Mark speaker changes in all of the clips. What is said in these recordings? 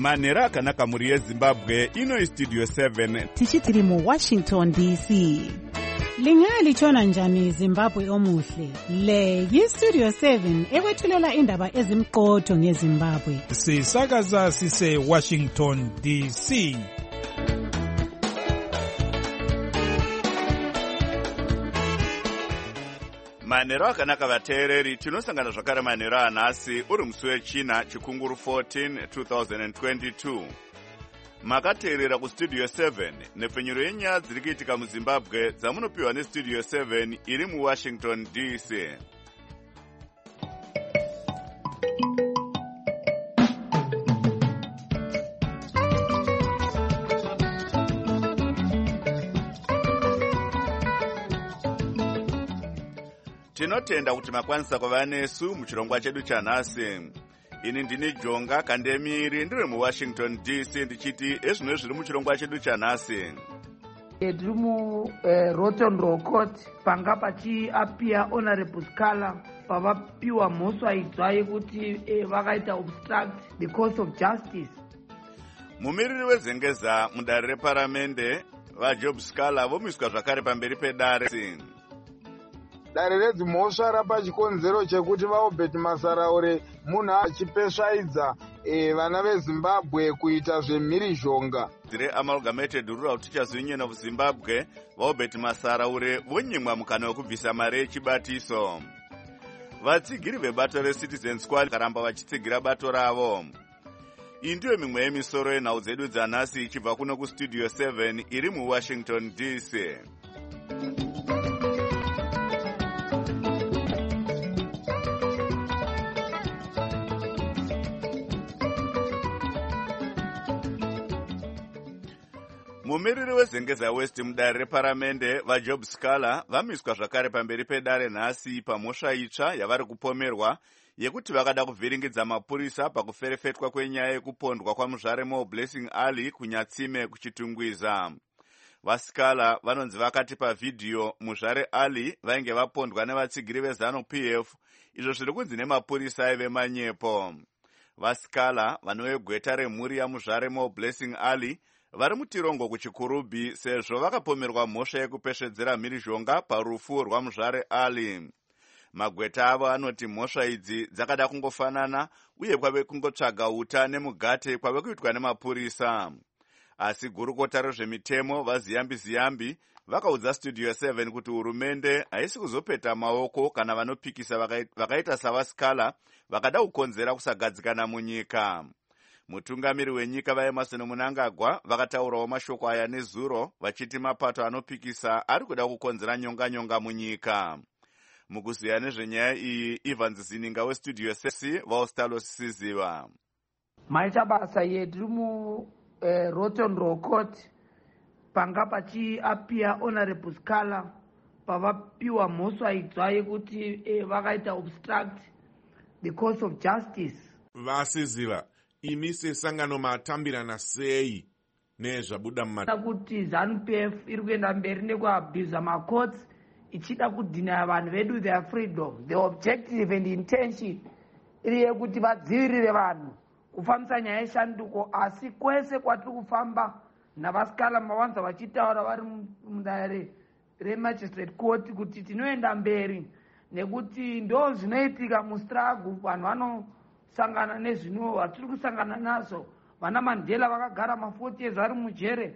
Speaker 1: manhero akanaka muri yezimbabwe. Ino Studio 7
Speaker 2: tichitiri mu Washington DC. Lingalitshona njani Zimbabwe omuhle? Le yi-Studio 7 ekwethulela indaba ezimqotho ngeZimbabwe.
Speaker 3: Sisakaza sise Washington DC.
Speaker 1: Manhero akanaka vateereri, tinosangana zvakare manhero anhasi uri musi wechina chikunguru 14 2022. Makateerera kuStudio 7 nepfenyuro yenyaya dziri kuitika muZimbabwe dzamunopiwa neStudio 7 iri muWashington DC. Tinotenda kuti makwanisa kuva nesu muchirongwa chedu chanhasi. Ini ndini Jonga Kandemiri, ndiri muWashington DC, ndichiti ezvino zviri muchirongwa chedu chanhasi.
Speaker 4: Tiri Rotten Row Court panga pachiapia Honorable Scala pavapiwa mhosva idzva yekuti vakaita obstruct the course of justice.
Speaker 1: Mumiriri wezengeza mudare reparamende vaJob Scala vomiswa zvakare pamberi pedare.
Speaker 5: Dare redzimhosva rapachikonzero chekuti vaObert Masaraure munhu achipesvaidza vana veZimbabwe kuita zvemhirizhonga.
Speaker 1: Dire Amalgamated Rural Teachers Union of Zimbabwe vaObert Masaraure vonyimwa mukana wekubvisa mari yechibatiso. Vatsigiri vebato reCitizen Squad karamba vachitsigira bato ravo. Iyi ndiyo mimwe yemisoro yenhau dzedu dzanhasi ichibva kuno kuStudio 7 iri muWashington DC. Mumiriri wezengeza West mudare reparamende vaJob Scala vamiswa zvakare pamberi pedare nhasi pamhosva itsva yavari kupomerwa yekuti vakada kuvhiringidza mapurisa pakuferefetwa kwenyaya yekupondwa kwamuzvare Blessing Ali kuNyatsime kuchitungwiza. VaScala vanonzi vakati pavhidhiyo muzvare Ali vainge vapondwa nevatsigiri veZanu PF, izvo zviri kunzi nemapurisa aive manyepo. VaScala vanovegweta remhuri yamuzvare Blessing Ali vari mutirongo kuchikurubhi sezvo vakapomerwa mhosva yekupesvedzera mhirizhonga parufu rwamuzvare Ali. Magweta avo anoti mhosva idzi dzakada kungofanana uye kwave kungotsvaga uta nemugate kwave kuitwa nemapurisa. Asi gurukota rezvemitemo vaZiyambi vakaudza Studio 7 kuti hurumende haisi kuzopeta maoko kana vanopikisa vakaita savaScala vakada kukonzera kusagadzikana munyika. Mutungamiri wenyika vaEmerson Mnangagwa vakataurawo mashoko aya nezuro vachiti mapato anopikisa ari kuda kukonzera nyonga munyika. Mukuziya nezvenyaya iyi, Evans Zininga weStudio 6 vaOstalos Siziva.
Speaker 4: Maita basa yedu mu Rotten Row Court panga pachiapia Honorable Scala pavapiwa mhosva idzva yekuti vakaita obstruct the course of justice.
Speaker 6: Vasiziva, imi sesangano matambirana sei nezvabuda
Speaker 4: kuti ZANU-PF iri kuenda mberi nekuabhuza macourts ichida kudhinaya vanhu vedu their freedom. The objective and intention iri yekuti vadzivirire vanhu kufambisa nyaya yeshanduko, asi kwese kwatiri kufamba navaScala mawanza vachitaura vari mudare remagistrate court kuti tinoenda mberi nekuti ndo zvinoitika mustruggle. Vanhu vanosangana nezvino vatiri kusangana nazvo. Vana Mandela vakagara ma40 years vari mujere,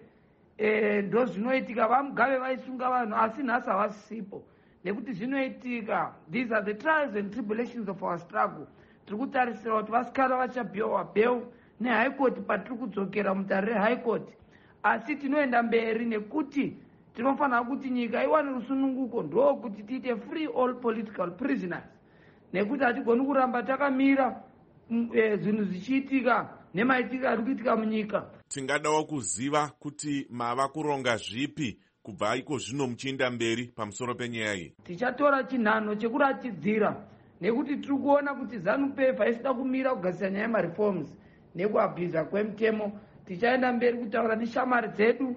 Speaker 4: ndo zvinoitika. Vamugave vaisunga vanhu asi nhasi havasipo nekuti zvinoitika. These are the trials and tribulations of our struggle. Tiri kutarisira kuti vaScala vachapiwa bail neHigh Court patiri kudzokera mudare reHigh Court, asi tinoenda mberi nekuti tinofanira kuti nyika iwane rusununguko, ndo kuti tiite free all political prisoners, nekuti hatigoni kuramba takamira zvinhu zvichiitika nemaitika ari kuitika munyika.
Speaker 6: Tingadawo kuziva kuti mava kuronga zvipi kubva iko zvino muchienda mberi pamusoro penyaya iyi.
Speaker 4: Tichatora chinhano chekuratidzira nekuti tiri kuona kuti ZANU-PF haisida kumira kugadzira nyaya yemareforms nekuabhiza kwemutemo. Tichaenda mberi kutaura neshamari dzedu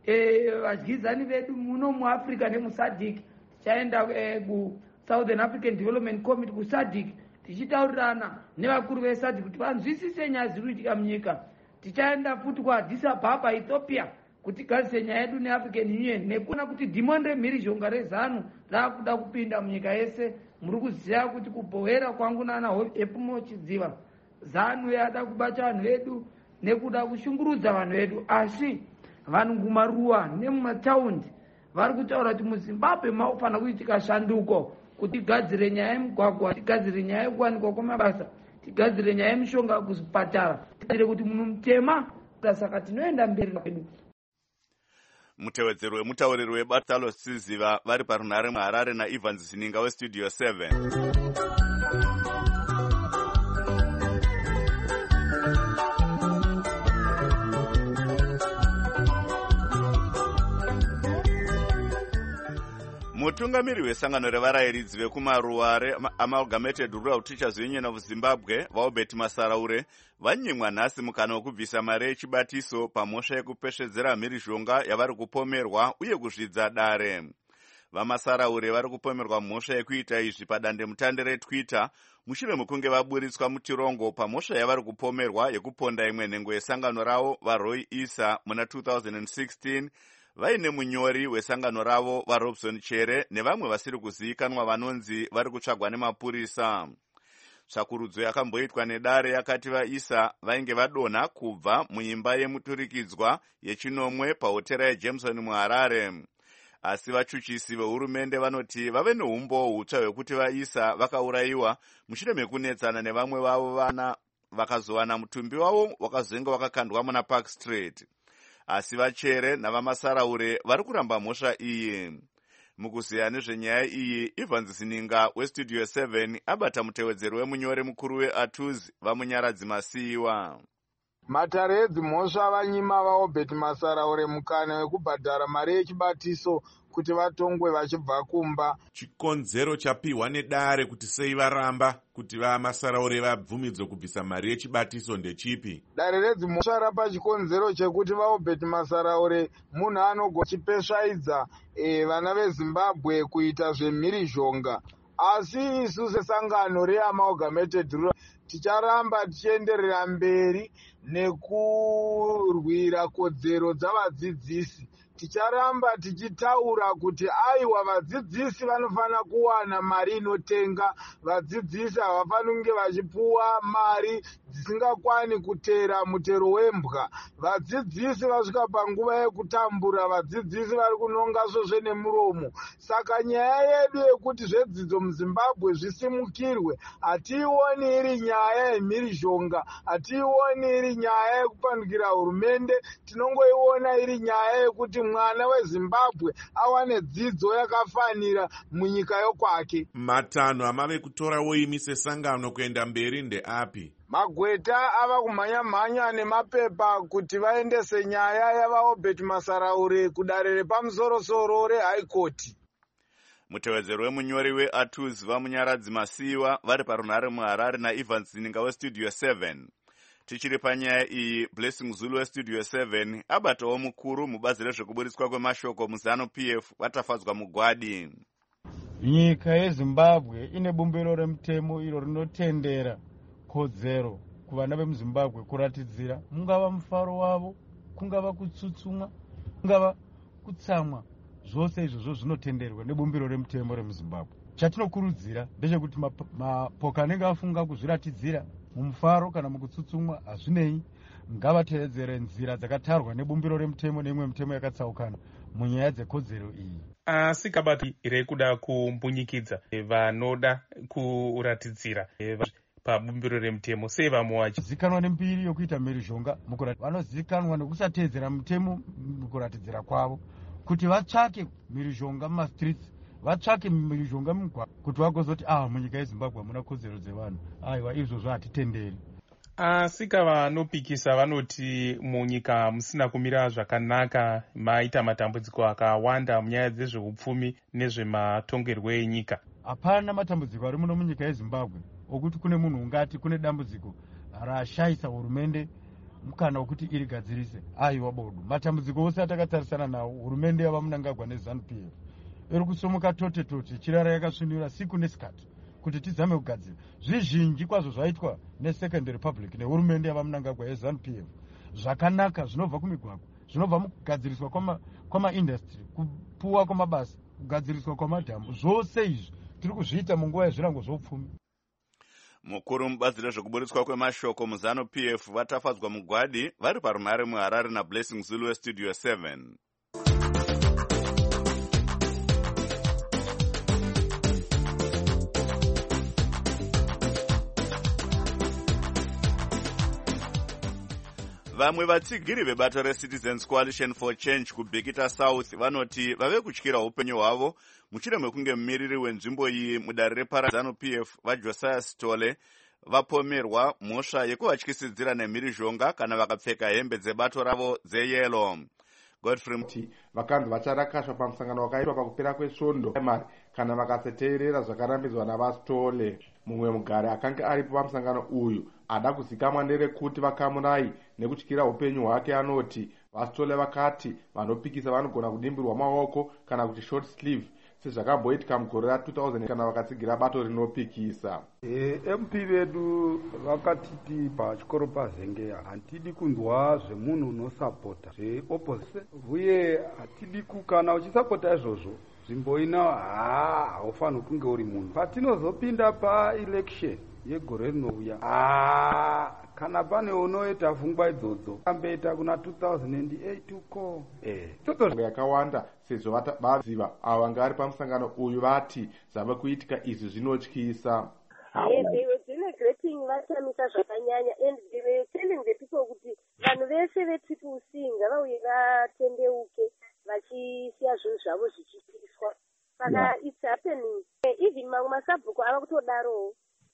Speaker 4: vadyizani vedu muno muAfrica nemuSADC. Tichaenda kuSouthern African Development Committee kuSADC tichitaurirana nevakuru veSADC kuti vanzwisise nyaya dziri kuitika munyika. tichaenda futi kuAddis Ababa Ethiopia kuti tigadzire nyaya yedu neAfrican Union nekuona kuti dhimoni remhirizhonga rezanu raakuda kupinda munyika yese. Muri kuziva kuti kubhowera kwangu nana Epumo Chidziva zanu yada kubata vanhu vedu nekuda kushungurudza vanhu vedu, asi vanhu kumaruwa nemumataundi vari kutaura kuti muZimbabwe mafanira kuitika shanduko kuti tigadzire nyaya yemugwagwa, tigadzire nyaya yekuwanikwa kwamabasa, tigadzire nyaya yemishonga kuzvipatara, tigadzire kuti munhu mutema. Saka tinoenda mberi kwedu.
Speaker 1: Mutevedzeri wemutauriri weBatalo Siziva vari parunhare muHarare naEvans Zininga weStudio 7. Mutungamiri wesangano revarayiridzi vekumaruwa Amalgamated Rural Teachers Union of Zimbabwe vaObert Masaraure vanyimwa nhasi mukana wekubvisa mari yechibatiso pamhosva yekupeshedzera mhirizhonga yavari kupomerwa uye kuzvidza dare. VaMasaraure vari kupomerwa mhosva yekuita izvi padandemutande reTwitter mushure mekunge vaburitswa mutirongo pamhosva yavari kupomerwa yekuponda imwe nhengo yesangano ravo vaRoy Issa muna 2016 vaine munyori wesangano ravo vaRobson Chere nevamwe vasiri kuzivikanwa vanonzi vari kutsvagwa nemapurisa. Tsvakurudzo yakamboitwa nedare yakati vaIssa vainge vadonha kubva muimba yemuturikidzwa yechinomwe pahotera yeJameson muHarare. Asi vachuchisi vehurumende vanoti vave neumbowo hutsva hwekuti vaIssa vakaurayiwa mushure mekunetsana nevamwe vavo vana vakazowana mutumbi wavo wakazenge wakakandwa muna Park Street. Asi vaChere navaMasaraure vari kuramba mhosva iyi. Mukuziya nezvenyaya iyi, Evans Zininga weStudio 7 abata mutevedzeri wemunyori mukuru weATUZ vamunyaradzi Masiyiwa.
Speaker 5: Matare edzimhosva vanyima vaObert Masaraure mukana wekubhadhara mari yechibatiso kuti vatongwe vachibva kumba.
Speaker 6: Chikonzero chapiwa nedare kuti sei varamba kuti vaMasaraure vabvumidzwe kubvisa mari yechibatiso ndechipi?
Speaker 5: Dare redzimhosva rapa chikonzero chekuti vaObert Masaraure munhu anogona chipesvaidza vana veZimbabwe kuita zvemhirizhonga. Asi isu sesangano reAmalgamated Rural ticharamba tichienderera mberi nekurwira kodzero dzavadzidzisi. Ticharamba tichitaura kuti aiwa vadzidzisi vanofanira kuwana mari inotenga. Vadzidzisi havafaniri kunge vachipuwa mari dzisingakwani kutera mutero wembwa. Vadzidzisi vasvika panguva yekutambura, vadzidzisi vari kunonga svosve nemuromo. Saka nyaya yedu yekuti zvedzidzo muZimbabwe zvisimukirwe hatiioni iri nyaya yemhirizhonga, hatiioni iri nyaya yekupandukira hurumende, tinongoiona iri nyaya yekuti mwana weZimbabwe awane dzidzo yakafanira munyika yokwake.
Speaker 6: Matanho amave kutora woimise sangano kuenda mberi ndeapi?
Speaker 5: Magweta ava kumhanya-mhanya nemapepa kuti vaendese nyaya yavaObert Masaraure kudare repamusoro-soro reHigh Court.
Speaker 1: Mutevedzeri wemunyori weATUZ vamunyaradzi Masiyiwa vari parunhare muHarare naEvans Zininga weStudio 7. Tichiri panyaya iyi, Blessing Zulu weStudio 7 abatawo mukuru mubazi rezvekuburitswa kwemashoko muZANU-PF vatafadzwa mugwadi.
Speaker 7: Nyika yeZimbabwe ine bumbiro remutemo iro rinotendera kodzero kuvana vemuZimbabwe kuratidzira mungava mufaro wavo, kungava kutsutsumwa, kungava kutsamwa, zvose izvozvo zvinotenderwa nebumbiro remutemo remuZimbabwe. Chatinokurudzira ndechekuti mapoka anenge afunga kuzviratidzira mumufaro kana mukutsutsumwa hazvinei, ngavatevedzere nzira dzakatarwa nebumbiro remutemo neimwe mitemo yakatsaukana munyaya dzekodzero iyi.
Speaker 8: Asi kabati rekuda kumbunyikidza vanoda kuratidzira pabumbiro remutemo sei vamuwachi
Speaker 7: zikanwa nembiri yokuita mhirizhonga vanozikanwa nekusatedzera mutemo mukuratidzira kwavo, kuti vatsvake mhirizhonga mumastreets, vatsvake mhirizhonga mumugwagwa, kuti vagozoti munyika yeZimbabwe hamuna kodzero dzevanhu. Aiwa, izvozvo hatitenderi.
Speaker 8: Asi kavanopikisa vanoti munyika musina kumira zvakanaka, maita matambudziko akawanda munyaya dzezveupfumi nezvematongerwo enyika.
Speaker 7: Hapana matambudziko ari muno munyika yeZimbabwe okuti kune munhu ungati kune dambudziko rashayisa hurumende mukana wekuti irigadzirise. Aiwa bodu, matambudziko ose atakatarisana nawo hurumende yavamunangagwa neZANU-PF iri kusomuka tote chirara yakasvinura siku nesikati kuti tizame kugadzira. Zvizhinji kwazvo zvaitwa neSecond Republic nehurumende yavamunangagwa yeZANU-PF zvakanaka zvinobva kumigwagwa, zvinobva mukugadziriswa kwamaindastry, kupuwa kwamabasa, kugadziriswa kwamadhamu. Zvose izvi tiri kuzviita munguva yezvirango zvoupfumi.
Speaker 1: Mukuru mubazi rezvekuburitswa kwemashoko muzano PF vatafadzwa mugwadi vari parunhare muHarare naBlessing Zulu weStudio 7. Vamwe vatsigiri vebato reCitizens Coalition for Change kuBhekita South vanoti vave kutyira upenyu hwavo mushure mekunge mumiriri wenzvimbo iyi mudare reparadzano PF vaJosiah Sitole vapomerwa mhosva yekuvatyisidzira nemhirizhonga kana vakapfeka hembe dzebato ravo dzeyero. Godfrey
Speaker 9: vakanzi vacharakashwa pamusangano wakaitwa pakupera kwesvondo kana vakasateerera zvakarambidzwa navaSitole. Mumwe mugari akanga aripo pamusangano uyu ada kuzikamwa nerekuti vakamurai nekutyira upenyu hwake anoti vaSitole vakati vanopikisa vanogona kudimbirwa maoko kana kuti short sleeve sezvakamboitika mugore ra2000 kana vakatsigira bato rinopikisa.
Speaker 10: MP vedu vakatiti pachikoro paZengeya hatidi kunzwa zvemunhu unosapota zveopposite uye hatidi kana uchisapota izvozvo nzvimbo ino haufaniri kunge uri munhu. Patinozopinda paelection yegore rinouya kana pane unoita pfungwa idzodzo ambeita kuna 2008 uko
Speaker 9: toto yakawanda sezvo vaziva ava vanga vari pamusangano uyu vati zvava kuitika izvi zvinotyisa.
Speaker 11: They were denigrating vatamisa zvakanyanya and they were telling the people kuti vanhu vese vetriple C ngavauye vatendeuke vachisiya zvinhu zvavo zvichipiswa. Saka it's happening. Even mamwe masabhuku ava kutodarowo.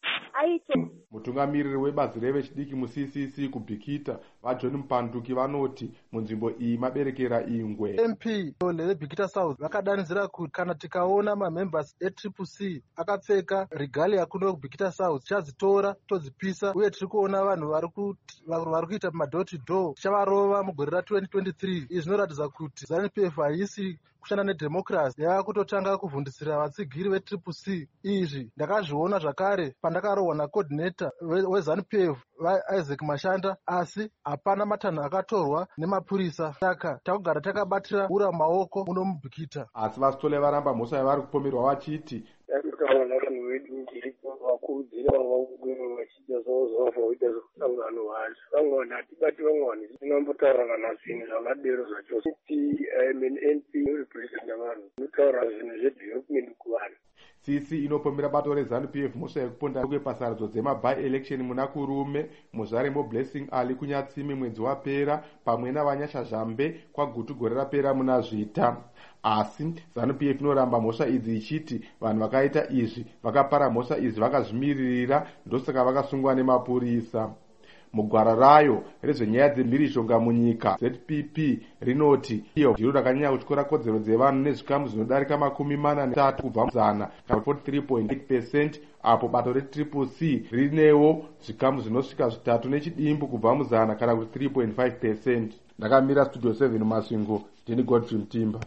Speaker 9: Mutungamiriri webazi revechidiki muCCC kuBhekita vaJohn Mupanduki vanoti munzvimbo iyi maberekera ingwe.
Speaker 12: MP leBhekita South vakadanidzira kuti kana tikaona mamembers eCCC akapfeka regalia kuno kuBhekita South tichadzitora todzipisa, uye tiri kuona vanhu vari kuita mador to door tichavarova mugore ra2023. Izvi zvinoratidza kuti ZANU-PF haisi kushanda nedemocracy, yava kutotanga kuvhundisira vatsigiri veCCC. Izvi ndakazviona zvakare pandakarohwa nacoordinator weZANU-PF Isaac Mashanda, asi hapana matanho akatorwa nemapurisa. Saka takugara takabatira ura maoko muno muBhekita.
Speaker 9: Asi vaSitole varamba mhosva yavari kupomerwa vachiti
Speaker 13: takuona vanhu vedu ndiripo vakurudzira vangwiro vachiita zvavavaita zvekusangano vacho vamwe vanhu hatibati vamwe vanhu tinombotaura kana zvinhu zvakadero zvacho kuti NP representa vanhu inotaura zvinhu zvedevelopment kuvanhu.
Speaker 9: CC inopomera bato reZANU-PF mhosva yekuponda kwepasaridzo dzema-by-election muna Kurume, Muzvarembo Blessing Ali kuNyatsimi mwedzi wapera pamwe naVanyasha Zhambe kwaGutu gore rapera muna Zvita. Asi ZANU-PF inoramba mhosva idzi ichiti vanhu vakaita izvi vakapara mhosva idzi vakazvimiririra, ndosaka vakasungwa nemapurisa. Mugwara rayo rezvenyaya dzemhirizhonga munyika ZPP rinoti iyo ndiro rakanyanya kutyora kodzero dzevanhu nezvikamu zvinodarika 43 kubva muzana kana 43.8%, apo bato reCCC rinewo zvikamu zvinosvika 3 nechidimbu kubva muzana kana kuti 3.5%. Ndakamira Studio 7 Masvingo, ndini Godfrey Mtimba.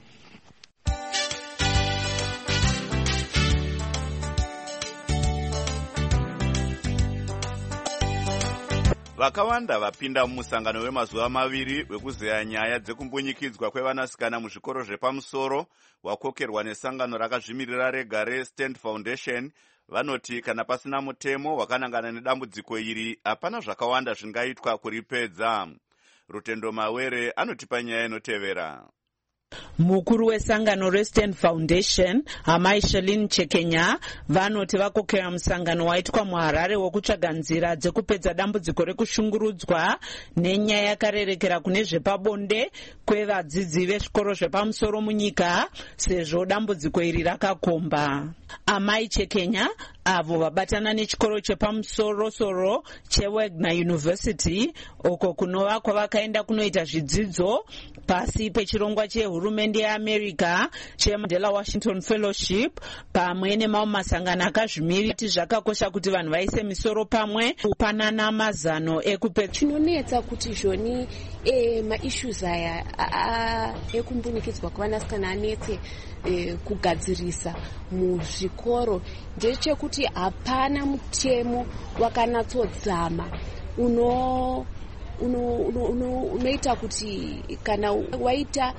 Speaker 1: Vakawanda vapinda mumusangano wemazuva maviri wekuzeya nyaya dzekumbunyikidzwa kwevanasikana muzvikoro zvepamusoro wakokerwa nesangano rakazvimirira rega reStand Foundation vanoti kana pasina mutemo wakanangana nedambudziko iri hapana zvakawanda zvingaitwa kuripedza. Rutendo Mawere anotipa nyaya inotevera.
Speaker 14: Mukuru wesangano reStand Foundation Amai Shelin Chekenya vanoti vakokera musangano waitwa muHarare wokutsvaga nzira dzekupedza dambudziko rekushungurudzwa nenyaya yakarerekera kune zvepabonde kwevadzidzi vezvikoro zvepamusoro munyika sezvo dambudziko iri rakakomba. Amai Chekenya avo vabatana nechikoro chepamusoro-soro cheWagner University uko kunova kwavakaenda kunoita zvidzidzo pasi pechirongwa chehurumende yeAmerica cheMandela Washington Fellowship pamwe nemamwe masangano akazvimirira kuti zvakakosha kuti vanhu vaise misoro pamwe kupanana mazano ekupedza.
Speaker 15: Chinonetsa kuti zvoni maissues aya ekumbunikidzwa kwevanasikana anetse kugadzirisa muzvikoro ndechekuti hapana mutemo wakanatsodzama unoita kuti kana waita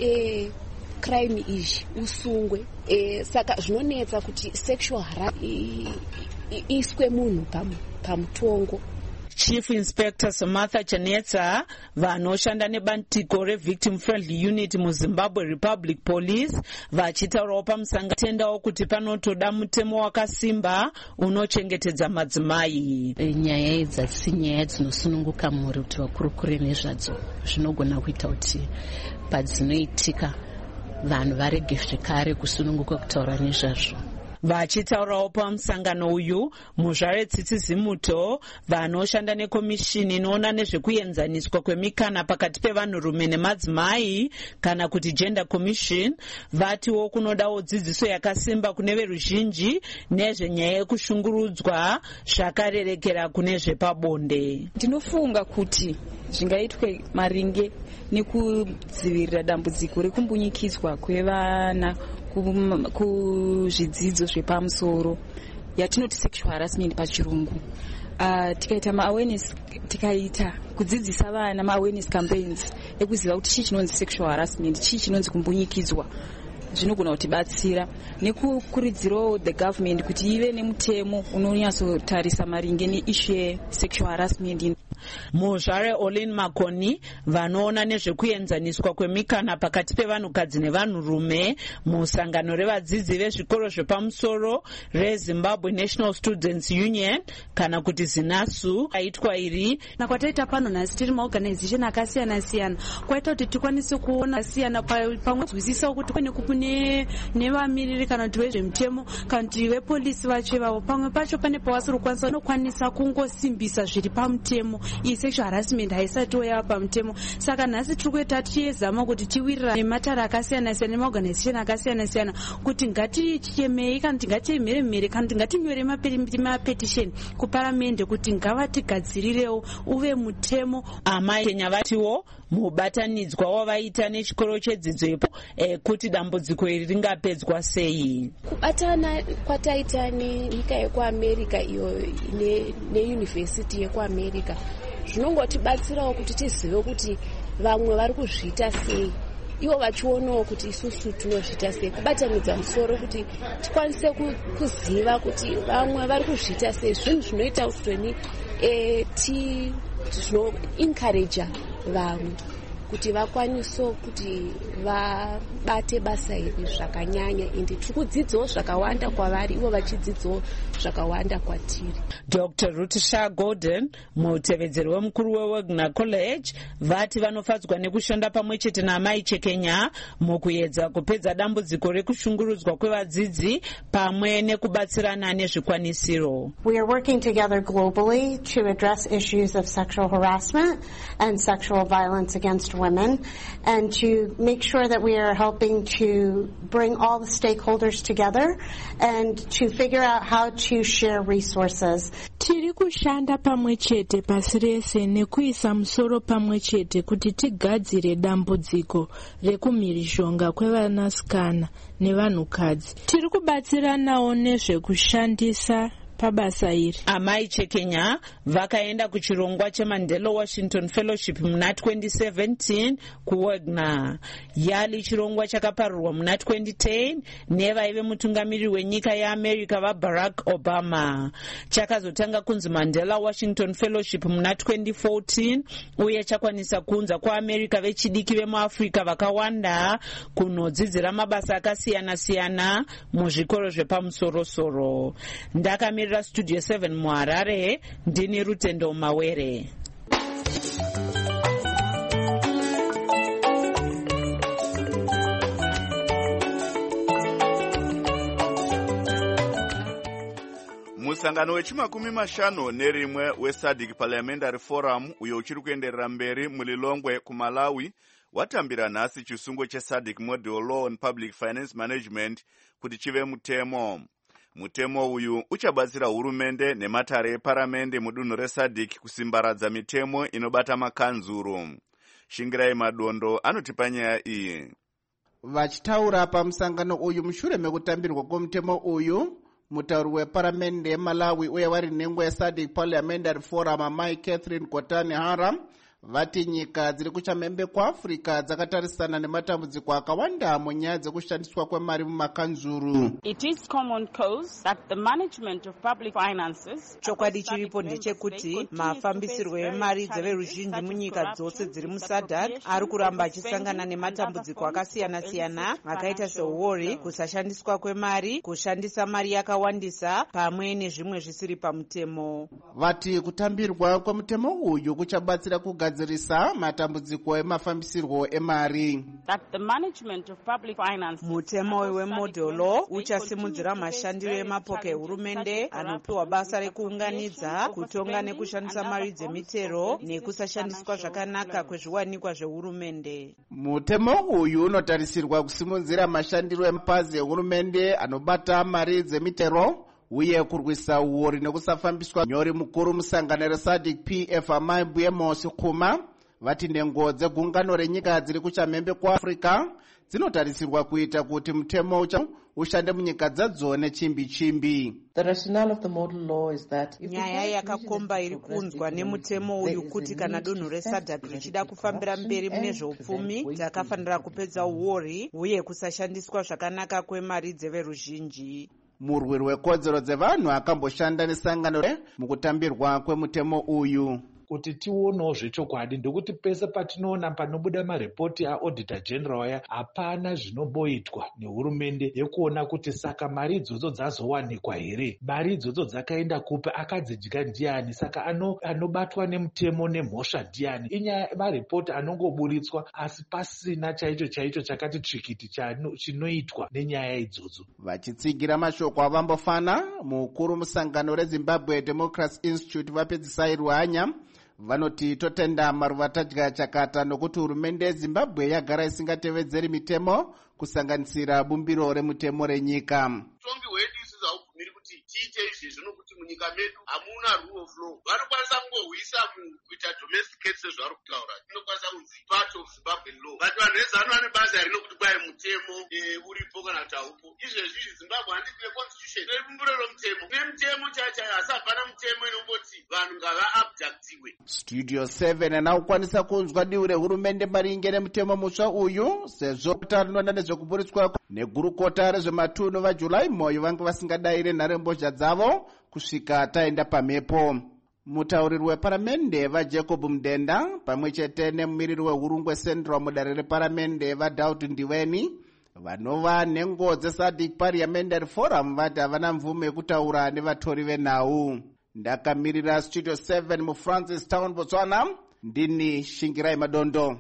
Speaker 15: crime izvi usungwe. Saka zvinonetsa kuti sexual iswe munhu pamutongo.
Speaker 14: Chief Inspector Samantha Chanetsa vanoshanda nebandiko reVictim Friendly Unit muZimbabwe Republic Police vachitaurawo pamusangano tendawo kuti panotoda mutemo wakasimba unochengetedza madzimai.
Speaker 16: Nyaya idzi hadzisi nyaya dzinosununguka mhuri kuti vakurukure nezvadzo. Zvinogona kuita kuti padzinoitika vanhu varege zvekare kusununguka kutaura nezvazvo.
Speaker 14: Vachitaurawo pamusangano uyu muzvare Tsitsi Zimuto vanoshanda nekomishini inoona nezvekuenzaniswa kwemikana pakati pevanhurume nemadzimai kana kuti Gender Commission vatiwo kunodawo dzidziso yakasimba kune veruzhinji nezvenyaya yekushungurudzwa zvakarerekera kune zvepabonde.
Speaker 17: Ndinofunga kuti zvingaitwe maringe nekudzivirira dambudziko rekumbunyikidzwa kwevana kuzvidzidzo zvepamusoro yatinoti sexual harassment pachirungu. Tikaita ma-awareness, tikaita kudzidzisa vana ma-awareness campaigns ekuziva kuti chii chinonzi sexual harassment, chii chinonzi kumbunyikidzwa, zvinogona kutibatsira nekukuridzirawo the government kuti ive nemutemo unonyatsotarisa maringe neissue yesexual harassment.
Speaker 14: Muzvare Olin Makoni vanoona nezvekuenzaniswa kwemikana pakati pevanhukadzi nevanhurume musangano revadzidzi vezvikoro zvepamusoro reZimbabwe National Students Union kana kuti ZINASU aitwa iri
Speaker 18: nakwataita pano nhasi tiri maorganization akasiyana siyana kwaita kuti tikwanise kuona siyana pamwe kuzwisisa kuti kune nevamiriri kana kuti vezvemutemo kana kuti vepolisi vacho ivavo pamwe pacho pane pawasiri kukwanisa unokwanisa kungosimbisa zviri pamutemo. Iyi sexual harassment haisati yava pamutemo. Saka nhasi tiri kuita tichizama kuti tiwirira nematara akasiyana siyana nemaorganization akasiyana siyana kuti ngatichemei kana kuti ngatiemhere kana kuti ngatinyore mapetition kuparamende kuti ngavatigadzirirewo uve mutemo.
Speaker 14: Amai Kenya vatiwo mubatanidzwa wavaita nechikoro chedzidzo ipo kuti dambudziko iri ringapedzwa sei.
Speaker 15: Kubatana kwataita nenyika yekuAmerica iyo neuniversity yekuAmerica zvinongotibatsirawo kuti tizive kuti vamwe vari kuzviita sei, ivo vachionawo kuti isusu tinozviita sei, kubatanidza musoro kuti tikwanise kuziva kuti vamwe vari kuzviita sei. Zvinhu zvinoita kuti zvinoencouragea vamwe kuti vakwanise kuti vabate basa iri zvakanyanya, ende tiri kudzidzawo zvakawanda kwavari, ivo vachidzidzawo zvakawanda kwatiri.
Speaker 14: Dr. Ruth Shah Gordon mutevedzeri wemukuru weWagner College vati vanofadzwa nekushanda pamwe chete naamai Chekenya mukuedza kupedza dambudziko rekushungurudzwa kwevadzidzi pamwe nekubatsirana nezvikwanisiro.
Speaker 19: We are working together globally to address issues of sexual harassment and sexual violence against women, and to make sure that we are helping to bring all the stakeholders together and to figure out how to share resources.
Speaker 20: Tiri kushanda pamwe chete pasi rese nekuisa musoro pamwe chete kuti tigadzire dambudziko rekumhirishonga kwevanasikana nevanhukadzi. Tiri kubatsiranawo nezvekushandisa pabasa iri. Amai
Speaker 14: Chekenya vakaenda kuchirongwa cheMandela Washington Fellowship muna 2017 kuWagner. Yali chirongwa chakaparurwa muna 2010 nevaive mutungamiri wenyika yeAmerica vaBarack Obama. Chakazotanga kunzi Mandela Washington Fellowship muna 2014 uye chakwanisa kuunza kuAmerica vechidiki vemuAfrica vakawanda kunodzidzira mabasa akasiyana siyana muzvikoro zvepamusoro-soro. Ndakamira Studio 7 muHarare, ndini Rutendo Mawere.
Speaker 1: Musangano wechimakumi mashanu nerimwe weSADC Parliamentary Forum uyo uchiri kuenderera mberi muLilongwe kuMalawi watambira nhasi chisungo cheSADC Model Law on Public Finance Management kuti chive mutemo. Mutemo uyu uchabatsira hurumende nematare eparamende mudunhu reSADC kusimbaradza mitemo inobata makanzuru. Shingirai Madondo anotipa nyaya iyi.
Speaker 21: Vachitaura pamusangano uyu mushure mekutambirwa kwomutemo uyu, mutauri weparamende yeMalawi uye vari nhengo yeSADC Parliamentary Forum amai Catherine Kotani Haram vati nyika dziri kuchamhembe kwaafrica dzakatarisana nematambudziko akawanda munyaya dzekushandiswa kwemari mumakanzuru.
Speaker 14: Chokwadi chiripo ndechekuti mafambisirwo emari dzeveruzhinji munyika dzose dziri musadc ari kuramba achisangana nematambudziko akasiyana-siyana akaita seuori, kusashandiswa kwemari, kushandisa mari yakawandisa pamwe nezvimwe zvisiri pamutemo.
Speaker 21: Vati kutambirwa kwemutemo uyu kuchabatsira kugadzirisa matambudziko emafambisirwo emari.
Speaker 14: Mutemo wemodel law uchasimudzira mashandiro emapoka ehurumende anopiwa basa rekuunganidza, kutonga nekushandisa mari dzemitero nekusashandiswa zvakanaka kwezviwanikwa zvehurumende.
Speaker 21: Mutemo uyu unotarisirwa kusimudzira mashandiro emapazi ehurumende anobata mari dzemitero uye kurwisa uori nekusafambiswa. Nyori mukuru musangano reSADC PF Amai Mbuyemosi Khuma vati nhengo dzegungano renyika dziri kuchamhembe kwaAfrica dzinotarisirwa kuita kuti mutemo ushande munyika dzadzo nechimbi-chimbi.
Speaker 14: Nyaya yakakomba iri kunzwa nemutemo uyu kuti kana dunhu reSADC richida kufambira mberi mune zveupfumi dzakafanira kupedza uori uye kusashandiswa zvakanaka kwemari dzeveruzhinji.
Speaker 21: Murwiri wekodzero dzevanhu akamboshanda nesangano mukutambirwa kwemutemo uyu.
Speaker 2: Kuti tionewo zvechokwadi ndokuti pese patinoona panobuda maripoti aauditor general aya hapana zvinomboitwa nehurumende yekuona kuti saka mari idzodzo dzazowanikwa here, mari idzodzo dzakaenda kupi, akadzidya ndiani, saka anobatwa nemutemo nemhosva ndiani. Inyaya maripoti anongoburitswa asi pasina chaicho chakati tsvikiti chinoitwa nenyaya idzodzo.
Speaker 21: Vachitsigira mashoko avambofana, mukuru musangano reZimbabwe Democracy Institute vapedzisai Ruhanya vanoti totenda maruva tadya chakata nokuti hurumende yeZimbabwe yagara isingatevedzeri mitemo kusanganisira bumbiro remutemo renyika.
Speaker 22: Utongi hwedu isusu haubvumiri kuti tiite izvezvi nokuti munyika medu hamuna rule of law. Vanokwanisa kungohwisa kuita domesticate sezvavari kutaura, inokwanisa kunzi part of Zimbabwean law. But vanhu vezano vane basa rinokuti kwai mutemo uripo kana kuti haupo. Izvezvi Zimbabwe handiti constitution rebumbiro romutemo. Nemutemo chaicho hasapana mutemo inomboti vanhu ngava-abductiwe.
Speaker 21: Studio 7 anakukwanisa kunzwa divi rehurumende maringe nemutemo mutsva uyu sezvo guta rinoona nezvekuburitswa negurukota rezvematunhu vaJulai Moyo vange vasingadayire nharembozha dzavo kusvika taenda pamhepo. Mutauriri weparamende vaJacob Mdenda pamwe chete nemumiriri wehurungwe Central mudare reparamende vaDaud Ndiweni vanova nhengo dzeSADC Parliamentary Forum vati havana mvume yekutaura nevatori venhau. Ndakamirira Studio 7 muFrancis Town, Botswana, ndini Shingirai Madondo.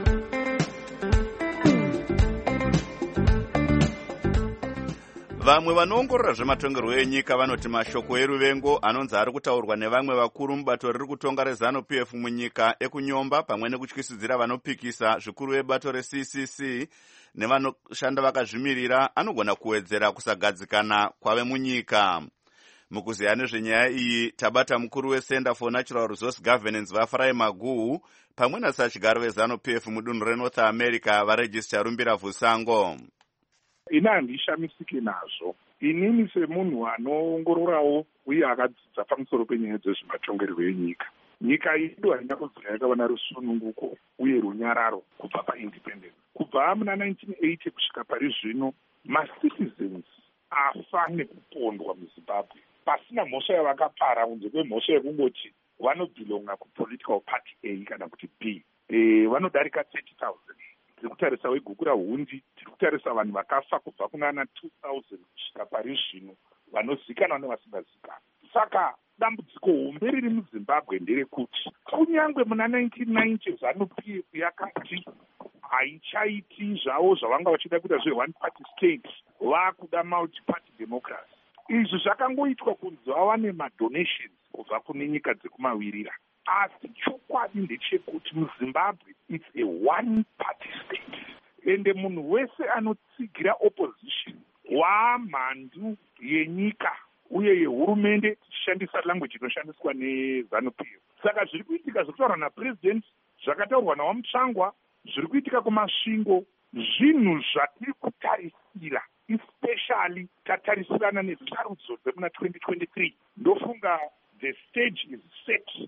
Speaker 1: Vamwe vanoongorora zvematongerwo enyika vanoti mashoko eruvengo anonzi ari kutaurwa nevamwe vakuru mubato riri kutonga reZANU-PF munyika ekunyomba pamwe nekutyisidzira vanopikisa zvikuru vebato reCCC nevanoshanda vakazvimirira anogona kuwedzera kusagadzikana kwave munyika. Mukuziya nezvenyaya iyi tabata mukuru weCenter for Natural Resource Governance vaFarai Maguhu pamwe nasachigaro veZANU-PF mudunhu reNorth America vaRegista Rumbira Vusango.
Speaker 23: Ini handishamisiki nazvo. Inini semunhu anoongororawo uye akadzidza pamusoro penyaya dzezvematongerwo enyika, nyika yedu haina kuzira yakava narusununguko uye runyararo kubva paindependence. Kubva muna 1980 kusvika pari zvino macitizens afa nekupondwa muZimbabwe pasina mhosva yavakapara kunze kwemhosva yekungoti vanobhilonga kupolitical party A kana kuti B. Vanodarika 30,000. Tiri kutarisa weguku rahundi, tiri kutarisa vanhu vakafa kubva kunana 2000 kusvika pari zvino vanozikanwa nevasingazikana. Saka dambudziko hombe riri muZimbabwe nderekuti kunyange muna 1990 ZANU-PF yakati haichaiti zvavo zvavanga vachida kuita zve-one party state, vakuda multi-party democracy. Izvi zvakangoitwa kunzi vawane madonations kubva kune nyika dzekumawirira. Asi chokwadi ndechekuti muZimbabwe it's a one-party state. Ende munhu wese anotsigira opposition wamhandu yenyika uye yehurumende tichishandisa language inoshandiswa neZANU-PF. Saka zviri kuitika zviri kutaurwa napresident, zvakataurwa naWamutsvangwa, zviri kuitika kumasvingo, zvinhu zvatiri kutarisira, especially tatarisirana nesarudzo dzemuna 2023. Ndofunga the stage is set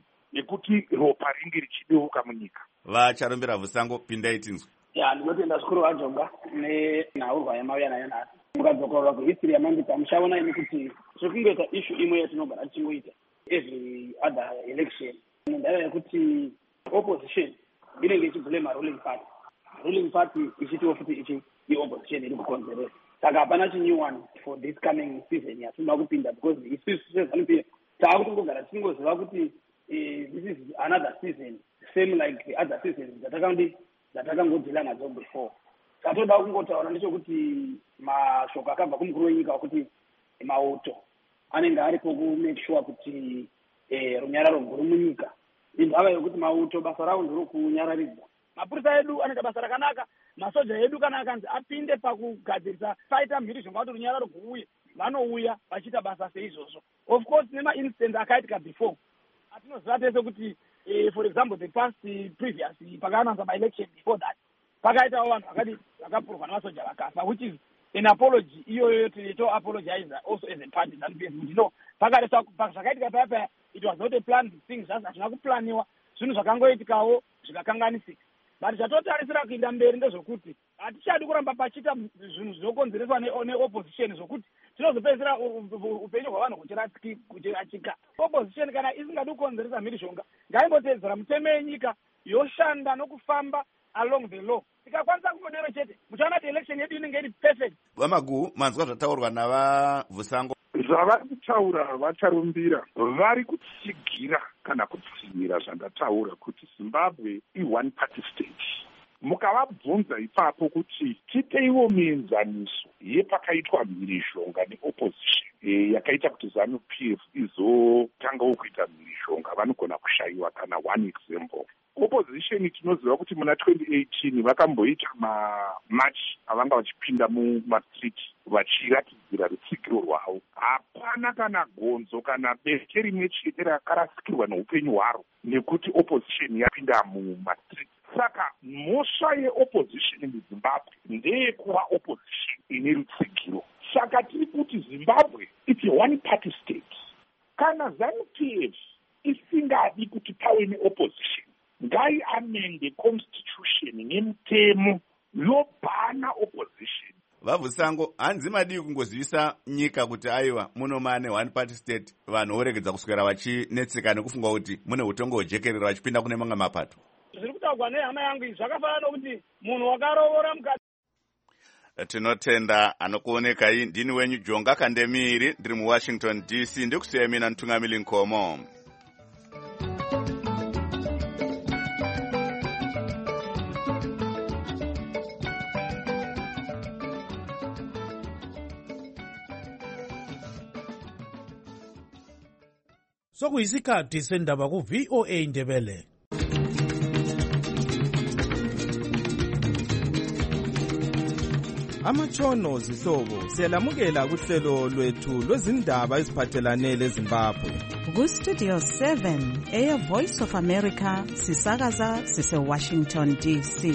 Speaker 23: nekuti ropa ringe richideuka munyika.
Speaker 1: Vacharumbira Vusango, pindai tinzwe.
Speaker 3: Ndinotenda zvikuru vaJonga nenhaurwa yamauya nayo nhasi. Mukadzokorora kuhistory yamambita muchaona ini kuti zvokungoita issue imwe yatinogara tichingoita every other election nendava yekuti opposition inenge ichiblame ruling party ichitiwo futi ichi iopposition iri kukonzeresa. Saka hapana chinew one for this coming season yatinoda kupinda because isusu seZANU-PF taakutongogara tichingoziva kuti this is another season same like the other seasons dzatakangodhila nadzo before. Tatoda kungotaura ndechekuti mashoko akabva kumukuru wenyika wekuti mauto anenge aripo kumake sure kuti runyararo rwuri munyika. Indava yekuti mauto basa rawo nderokunyararidza. Mapurisa edu anoita basa rakanaka, masoja edu kana akanzi apinde pakugadzirisa faita mhirizhonga kuti runyararo rwuuye, vanouya vachiita basa seizvozvo. Of course nema-incidents akaitika before atinoziva tese kuti for example the past previous pakaananza ma-election before that pakaitawo vanhu vakapurwa namasoja vakafa, which is an apology iyoyo to apologize also as a party ZANU-PF kuti no pakare zvakaitika paya it was not a planned thing, hazvina kuplaniwa, zvinhu zvakangoitikawo zvikakanganisika. But zvatotarisira kuinda mberi ndezvokuti hatichadi kuramba pachiita zvinhu zvinokonzereswa neopposition zvokuti tinozopedzera upenyu hwavanhu kuchirachika. Opposition kana isingadi kukonzeresa mhirizhonga ngaimbotedzera mitemo yenyika yoshanda nokufamba along the law. Tikakwanisa kungodero chete muchaona kuti election yedu inenge iri perfect.
Speaker 1: Vamagu, manzwa zvataurwa navaVusango.
Speaker 23: Zvavari kutaura vacharumbira vari kutsigira kana kutsinyira zvandataura kuti Zimbabwe i-one party state. Mukavabvunza ipapo kuti titeiwo mienzaniso yepakaitwa mhirizhonga neopposition yakaita kuti ZANU-PF izotangawo kuita mhirizhonga, vanogona kushayiwa kana one example. Opposition tinoziva kuti muna 2018 vakamboita mamarch avanga vachipinda mumastreet vachiratidzira rutsigiro rwavo. Hapana kana gonzo kana beke rimwe chete rakarasikirwa neupenyu hwaro nekuti opposition yapinda mumastreet. Saka mhosva yeopposition muZimbabwe ndeyekuva opposition ine rutsigiro. Saka tiri kuti Zimbabwe it's a one party state. Kana ZANU-PF isingadi kuti pave neopposition, ngai amende constitution nemitemo yobhana opposition.
Speaker 1: VaVusango, hanzi madii kungozivisa nyika kuti aiwa muno mane one party state, vanhu voregedza kuswera vachinetseka nekufunga kuti mune utongo hwejekerera vachipinda kune mamwe mapato.
Speaker 3: Zviri kutaurwa nehama yangu izvi zvakafanana nokuti munhu wakarovora mukati.
Speaker 1: Tinotenda anokuonekai ndini wenyu Jonga Kandemiri, ndiri muWashington DC, ndikusiya mina Ntungamili Nkomo.
Speaker 4: Sokuyisikhathi sendaba ku-VOA Ndebele.
Speaker 6: Amatshono zihlobo siyalamukela kuhlelo lwethu lwezindaba eziphathelane leZimbabwe.
Speaker 24: Ku-Studio 7 Air Voice of America sisakaza sise-Washington DC.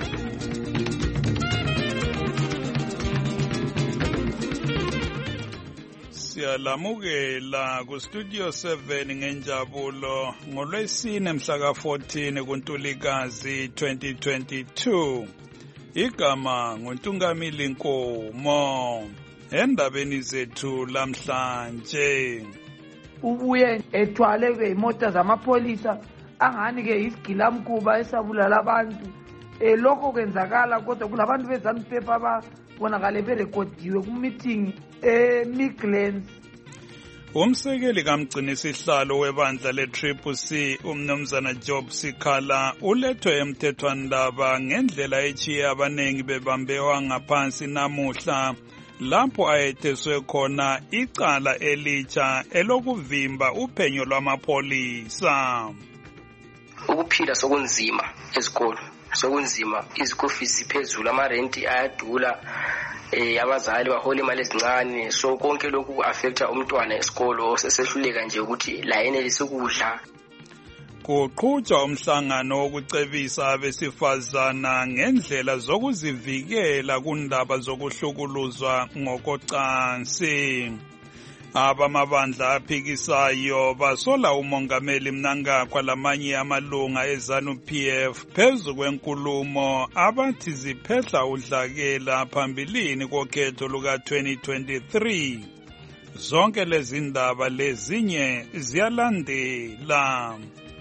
Speaker 25: Siyalamukela ku-Studio 7 ngenjabulo ngolwesine mhla ka-14 kuNtulikazi 2022. Igama nguNtungamili Nkomo. Endabeni zethu lamhlanje,
Speaker 26: ubuye ethwaleke imota zamapolisa angani ke isigilamkhuba esabulala abantu. Lokho kwenzakala kodwa kunabantu beZANU-PF ababonakale berekodiwe ku-meeting eMidlands.
Speaker 25: Umsekeli kamgcinisihlalo webandla le-CCC umnumzana Job Sikhala ulethwe emthethwandaba ngendlela echiye abanengi bebambewa ngaphansi namuhla lapho ayetheswe khona icala elitsha elokuvimba uphenyo lwamapolisa.
Speaker 27: Ukuphila sokunzima ezikolo, sokunzima, izikofi ziphezulu, amarenti ayadula, abazali bahola imali ezincane, so konke lokhu ku-affecta umntwana esikolo sesehluleka nje ukuthi la yenelise ukudla.
Speaker 25: Kuqhutshwa umhlangano wokucebisa abesifazana ngendlela zokuzivikela kundaba zokuhlukuluzwa ngokocansi. Abamabandla aphikisayo basola umongameli Mnangagwa lamanye amalunga eZANU-PF phezu kwenkulumo abathi ziphehla udlakela phambilini kokhetho luka-2023. Zonke lezi ndaba lezinye ziyalandela.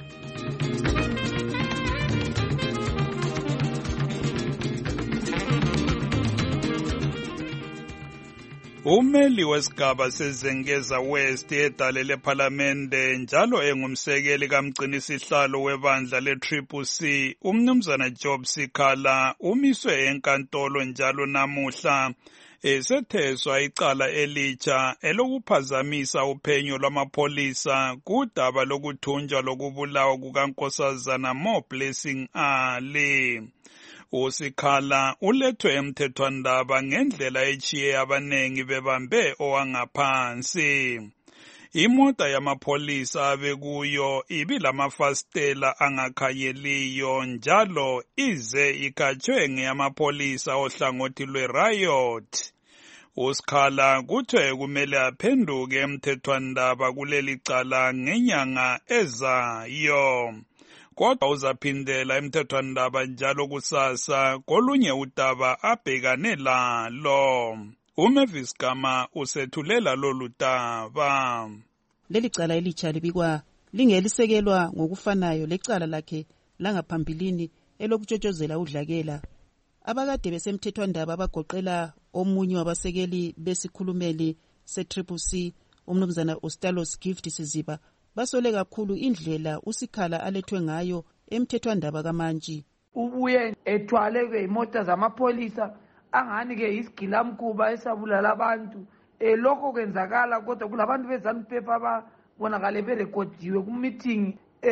Speaker 25: Umeli wesigaba seZengeza West edale lePhalamende njalo engumsekeli kamgcinisihlalo webandla le-CCC umnumzana Job Sikhala umiswe enkantolo njalo namuhla esetheswa icala elitsha elokuphazamisa uphenyo lwamapholisa kudaba lokuthunjwa lokubulawa kukaNkosazana Mo-Blessing Ali. uSikhala ulethwe emthethwandaba ngendlela echiye abanengi bebambe owangaphansi. Imota yamapholisa abekuyo ibilamafastela angakhanyeliyo njalo ize ikhatshwe ngeyamapholisa ohlangothi lwe-riot. uSikhala kuthiwe kumele aphenduke emthethwandaba kuleli cala ngenyanga ezayo. Kodwa uzaphindela emthethwandaba njalo kusasa kolunye udaba abhekane lalo. uMavis Gama usethulela lolu daba.
Speaker 5: Leli cala elitsha libikwa lingelisekelwa ngokufanayo lecala lakhe langaphambilini elokutshotshozela udlakela. Abakade besemthethwandaba abagoqela omunye wabasekeli besikhulumeli se-CCC umnumzana Ustalos Gift Siziba basole kakhulu indlela uSikhala alethwe ngayo emthethwandaba kaMantshi.
Speaker 26: Ubuye ethwaleke imota zamapholisa angani-ke isigilamkhuba esabulala abantu. Lokho kwenzakala kodwa kulabantu beZANU-PF ababonakale berekodiwe ku-meeting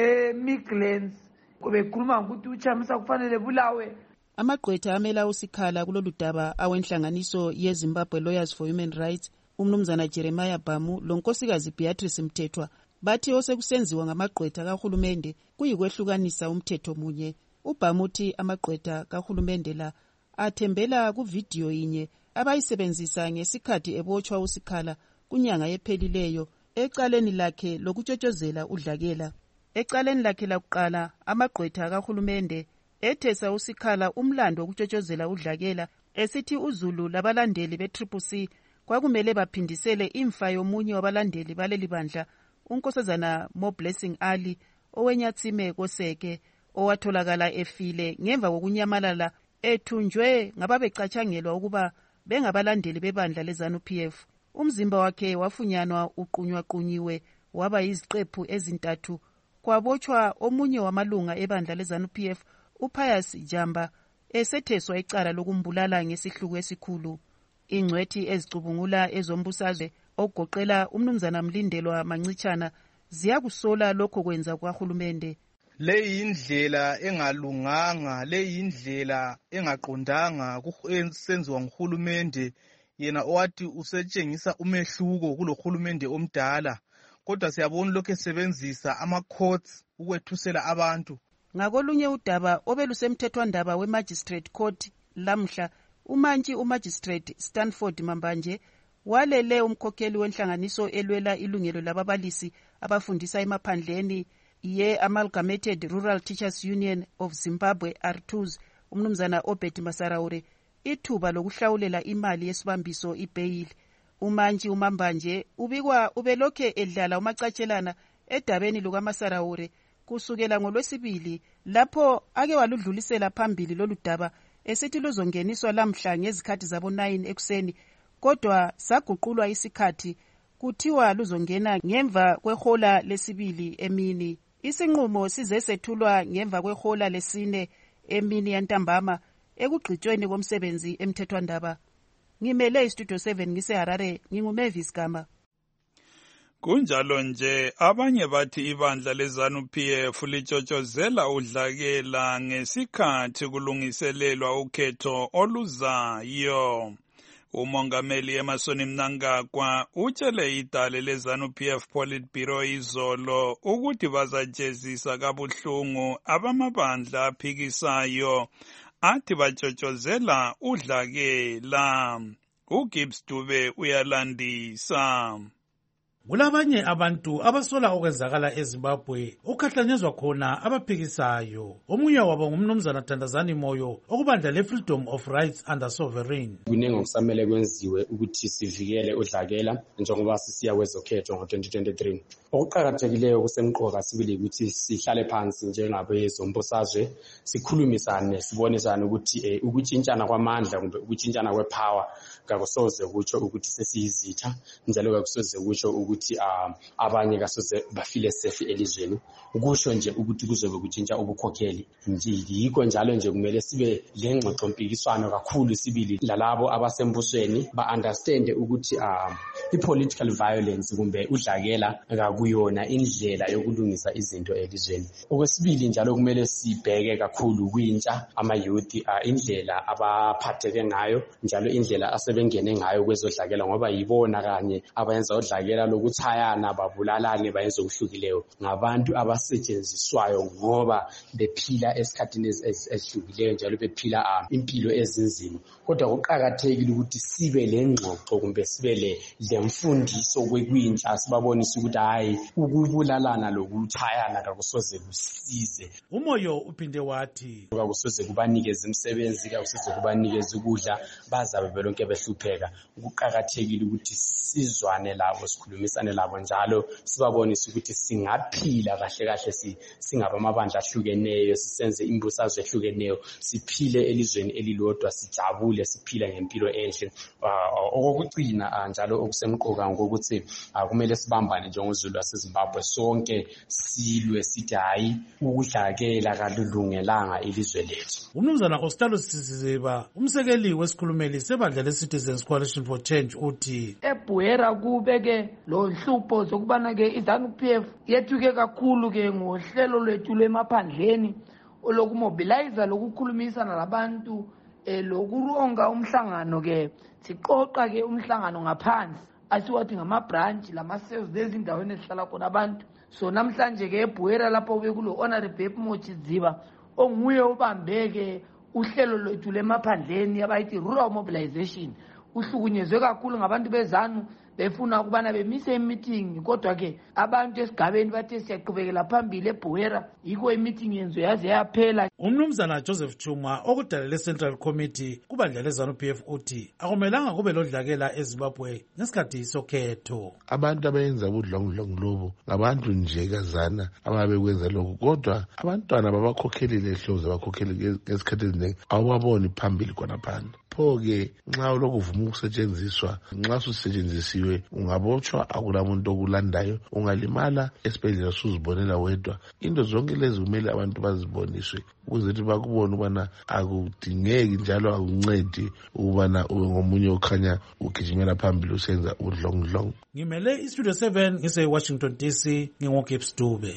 Speaker 26: eMidlands bekhuluma ngokuthi uChamisa kufanele bulawe.
Speaker 5: Amagqwetha amela uSikhala kulolu daba awenhlanganiso yeZimbabwe Lawyers for Human Rights umnumzana Jeremiah Bamu lonkosikazi Beatrice Mthethwa bathi osekusenziwa ngamagqwetha kahulumende kuyikwehlukanisa umthetho munye. uBamuthi amagqwetha kahulumende la athembela kuvidiyo inye abayisebenzisa ngesikhathi ebotshwa uSikhala kunyanga yephelileyo ecaleni lakhe lokutshotshozela udlakela. Ecaleni lakhe lakuqala amagqwetha kahulumende ethesa uSikhala umlando wokutshotshozela udlakela esithi uZulu labalandeli be-CCC kwakumele baphindisele imfa yomunye wabalandeli baleli bandla uNkosazana Mo-Blessing Ali owenyatsime koseke owatholakala efile ngemva kokunyamalala ethunjwe ngababecatshangelwa ukuba bengabalandeli bebandla leZANU-PF. Umzimba wakhe wafunyanwa uqunywa-qunyiwe waba yiziqephu ezintathu. Kwabotshwa omunye wamalunga ebandla leZANU-PF uPius Jamba esetheswa icala lokumbulala ngesihluku esikhulu. Ingcwethi ezicubungula ezombusazwe okugoqela umnumzana Mlindelwa Mancitshana ziyakusola lokho kwenza kwahulumende.
Speaker 7: Le indlela engalunganga, le indlela engaqondanga kusenziwa nguhulumende yena owathi usetshengisa umehluko kulohulumende omdala. Kodwa siyabona lokho esebenzisa ama-courts ukwethusela abantu.
Speaker 5: Ngakolunye udaba obelusemthethwandaba we-Magistrate Court lamhla uMantshi uMagistrate Stanford Mambanje walele umkhokheli wenhlanganiso elwela ilungelo lababalisi abafundisa emaphandleni ye-Amalgamated Rural Teachers Union of Zimbabwe R2s umnumzana Obed Masaraure ithuba lokuhlawulela imali yesibambiso ibail. uMantshi uMambanje ubikwa ubelokhe edlala umacatshelana edabeni lukaMasaraure kusukela ngoLwesibili lapho ake waludlulisela phambili lolu daba esithi luzongeniswa lamhla ngezikhathi zabo 9 ekuseni kodwa saguqulwa isikhathi kuthiwa luzongena ngemva kwehola lesibili emini. Isinqumo size sethulwa ngemva kwehola lesine emini yantambama ekugqitshweni komsebenzi emthethwandaba. Ngimele iStudio 7 ngiseHarare nginguMavis Gama.
Speaker 25: Kunjalo nje abanye bathi ibandla leZANU-PF litshotshozela udlakela ngesikhathi kulungiselelwa ukhetho oluzayo. Umongameli Emmerson Mnangagwa utshele idale leZANU-PF Politburo izolo ukuthi bazajezisa kabuhlungu abamabandla aphikisayo athi batshotshozela udlakela. uGibbs Dube uyalandisa.
Speaker 4: Kulabanye abantu abasola okwenzakala eZimbabwe ukhahlanyezwa khona abaphikisayo. Omunye wabo ngumnumzana Thandazani Moyo okubandla le-Freedom of Rights under Sovereign.
Speaker 8: Kuningi okusamele kwenziwe ukuthi sivikele udlakela njengoba sisiya kwezokhetho ngo-2023. Okuqakathekileyo kusemqoka sibili ukuthi sihlale phansi njengabezombusazwe sikhulumisane sibonisane ukuthi ukutshintshana kwamandla kumbe ukutshintshana kwepower kakusoze kutsho ukuthi sesiyizitha njalo kakusoze kutsho ukuthi abanye kasoze bafile safe elizweni. Ukusho nje ukuthi kuzobe kutshintsha ubukhokheli. Yikho njalo nje kumele sibe lengxoxo mpikiswano kakhulu sibili lalabo abasembusweni ba-understand ukuthi i-political violence kumbe udlakela akuyona indlela yokulungisa izinto elizweni. Okwesibili njalo kumele sibheke kakhulu kwintsha ama-youth indlela abaphatheke ngayo njalo indlela asebengene ngayo kwezodlakela ngoba yibona kanye abayenza udlakela lokuthayana babulalane bayenza okuhlukileyo. Ngabantu abasetshenziswayo ngoba bephila esikhathini esihlukileyo njalo bephila impilo ezinzima. Kodwa kuqakathekile ukuthi sibe lengxoxo kumbe sibe lemfundiso kwintsha sibabonisa ukuthi hayi ukubulalana lokuthayana kakusoze kusize.
Speaker 4: Umoyo uphinde wathi
Speaker 8: kakusoze kubanikeza imisebenzi kakusoze kubanikeza ukudla bazabe belonke behlupheka. Kuqakathekile ukuthi sizwane labo sikhulumisane labo njalo sibabonisa ukuthi singaphila kahle kahle singabamabandla ahlukeneyo sisenze imbusazwe ehlukeneyo siphile elizweni elilodwa sijabule siphila ngempilo enhle. Okokugcina njalo okusemqoka ngokuthi kumele sibambane njengozulu waseZimbabwe sonke silwe sithi hayi ukudlakela kalulungelanga ilizwe lethu.
Speaker 4: Umnumzana Ostalo Siziba umsekeli wesikhulumeli sebandla le-Citizens Coalition for Change uthi
Speaker 26: eBuera kubeke lo nhlupho zokubana ke iZANU-PF yethuke kakhulu ke ngohlelo lwethu lwemaphandleni olokumobilize lokukhulumisana labantu lokuronga umhlangano ke siqoqa ke umhlangano ngaphansi asiwathi ngama-branch lama-cells lezindaweni esihlala khona abantu. So namhlanje ke eBuera lapho bekulo Honorable Mochidziba onguye ubambeke uhlelo lwethu lemaphandleni abayithi rural mobilization. Uhlukunyezwe kakhulu ngabantu beZANU befuna ukubana bemise meeting kodwa ke abantu esigabeni bathe siyaqhubekela phambili eBuera yikho meeting yenzo yaze yaphela.
Speaker 4: Umnumzana Joseph Chuma okudalele Central Committee kubandla leZANU-PF uthi akumelanga kube lodlakela eZimbabwe ngesikhathi sokhetho.
Speaker 9: Abantu abayenza ubudlongudlongo lobo ngabantu nje kazana ababekwenza lokho kodwa abantwana babakhokhelile ehloze bakhokheli ngesikhathi eziningi awubaboni phambili khona phana. Pho-ke nxa ulokuvuma ukusetshenziswa nxa susetshenzisiwe ungabotshwa akulamuntu okulandayo ungalimala esibhedlela suzibonela wedwa. Into zonke lezi kumele abantu baziboniswe ukuze ukuthi bakubone ukubana akudingeki njalo akuncedi ukubana ube ngomunye okhanya ugijimela phambili usenza udlongudlongo.
Speaker 4: Ngimele iStudio 7 ngise-Washington DC ngingoGibbs Dube.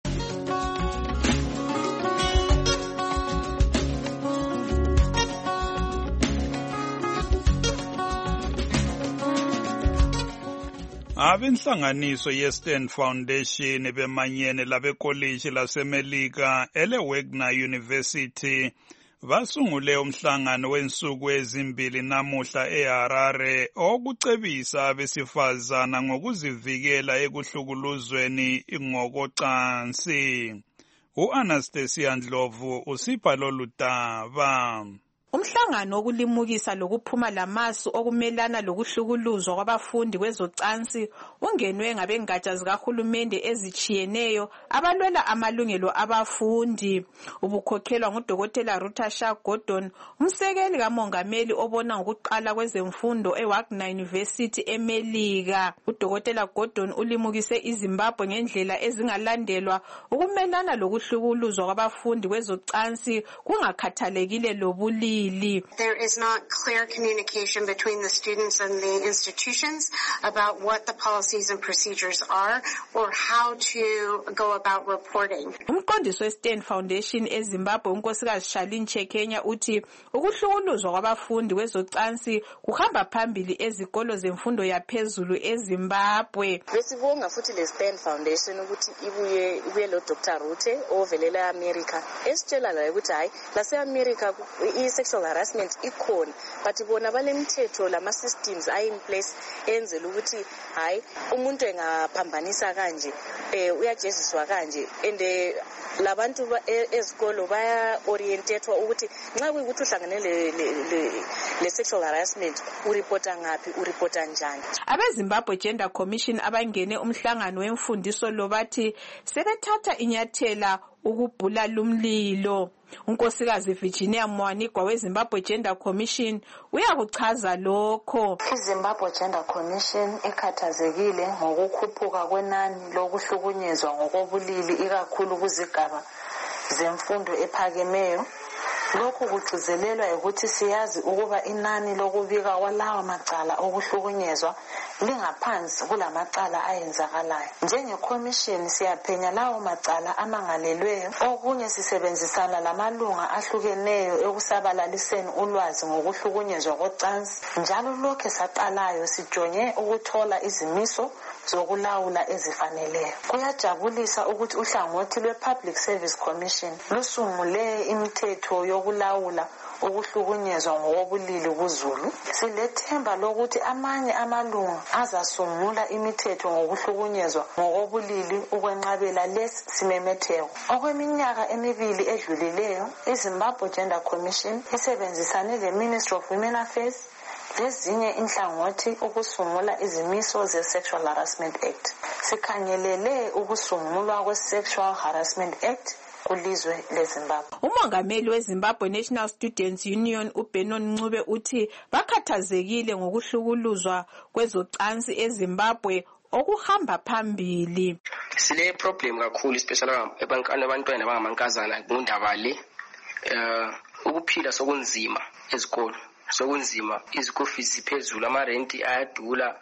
Speaker 25: Abenhlanganiso ye-Stern Foundation bemanyene labekoliji laseMelika ele-Wagner University basungule umhlangano wensuku ezimbili namuhla eHarare okucebisa abesifazana ngokuzivikela ekuhlukuluzweni ngokocansi. U-Anastasia Ndlovu usipha lolu daba.
Speaker 14: Umhlangano wokulimukisa lokuphuma lamasu okumelana lokuhlukuluzwa kwabafundi kwezocansi ungenwe ngabengatsha zikahulumende ezitshiyeneyo abalwela amalungelo abafundi. Ubukhokhelwa nguDokotela Ruta Shah Gordon, umsekeli kamongameli obona ngokuqala kwezemfundo eWagner University eMelika. UDokotela Gordon ulimukise iZimbabwe ngendlela ezingalandelwa ukumelana lokuhlukuluzwa kwabafundi kwezocansi kungakhathalekile lobulili.
Speaker 19: There is not clear communication between the students and the institutions about what the policies and procedures are or how to go about reporting.
Speaker 14: Umqondisi weStern Foundation eZimbabwe unkosikazi Charlene Chekenya uthi ukuhlukuluzwa kwabafundi kwezocansi kuhamba phambili ezikolo zemfundo yaphezulu eZimbabwe.
Speaker 10: Besibonga futhi leStern Foundation ukuthi ibuye lo Dr. Rute ovelela eAmerica. Esitshela la ukuthi hayi lase America sexual harassment ikhona, but bona balemithetho lama-systems ayi-in place enzela ukuthi hayi umuntu engaphambanisa kanje uyajeziswa kanje, and labantu ezikolo baya-orientethwa ukuthi nxa kuyikuthi uhlangane le-sexual harassment uripota ngaphi, uripota njani.
Speaker 20: Abezimbabwe Gender Commission abangene umhlangano wemfundiso lo bathi sebethatha inyathela ukubhula lumlilo. Unkosikazi Virginia Mwanigwa weZimbabwe Gender Commission uyakuchaza lokho.
Speaker 11: iZimbabwe Gender Commission ikhathazekile ngokukhuphuka kwenani lokuhlukunyezwa ngokobulili ikakhulu kuzigaba zemfundo ephakemeyo. Lokhu kugcizelelwa ukuthi siyazi ukuba inani lokubika kwalawa macala okuhlukunyezwa lingaphansi kulamacala ayenzakalayo. Njenge-commission siyaphenya lawo macala amangalelweyo. Okunye sisebenzisana lamalunga ahlukeneyo ekusabalaliseni ulwazi ngokuhlukunyezwa kocansi. Njalo lokho saqalayo sijonge ukuthola izimiso zokulawula ezifaneleyo. Kuyajabulisa ukuthi uhlangothi lwe-Public Service Commission lusungule imithetho yokulawula ukuhlukunyezwa ngokobulili kuZulu. Silethemba lokuthi amanye amalunga azasungula imithetho ngokuhlukunyezwa ngokobulili ukwenqabela lesi simemetheko. Okweminyaka emibili edlulileyo, iZimbabwe Gender Commission isebenzisane le-Ministry of Women Affairs lezinye inhlangothi ukusungula izimiso ze-Sexual Harassment Act. Sikhangelele ukusungulwa kwe-Sexual Harassment Act kulizwe leZimbabwe.
Speaker 20: Umongameli weZimbabwe National Students Union uBenon Ncube uthi bakhathazekile ngokuhlukuluzwa kwezocansi eZimbabwe okuhamba phambili.
Speaker 27: Sile problem kakhulu especially abantwana abangamankazana kundaba le ukuphila sokunzima ezikolo. Sokunzima, izikolo fees ziphezulu, amarenti ayadula,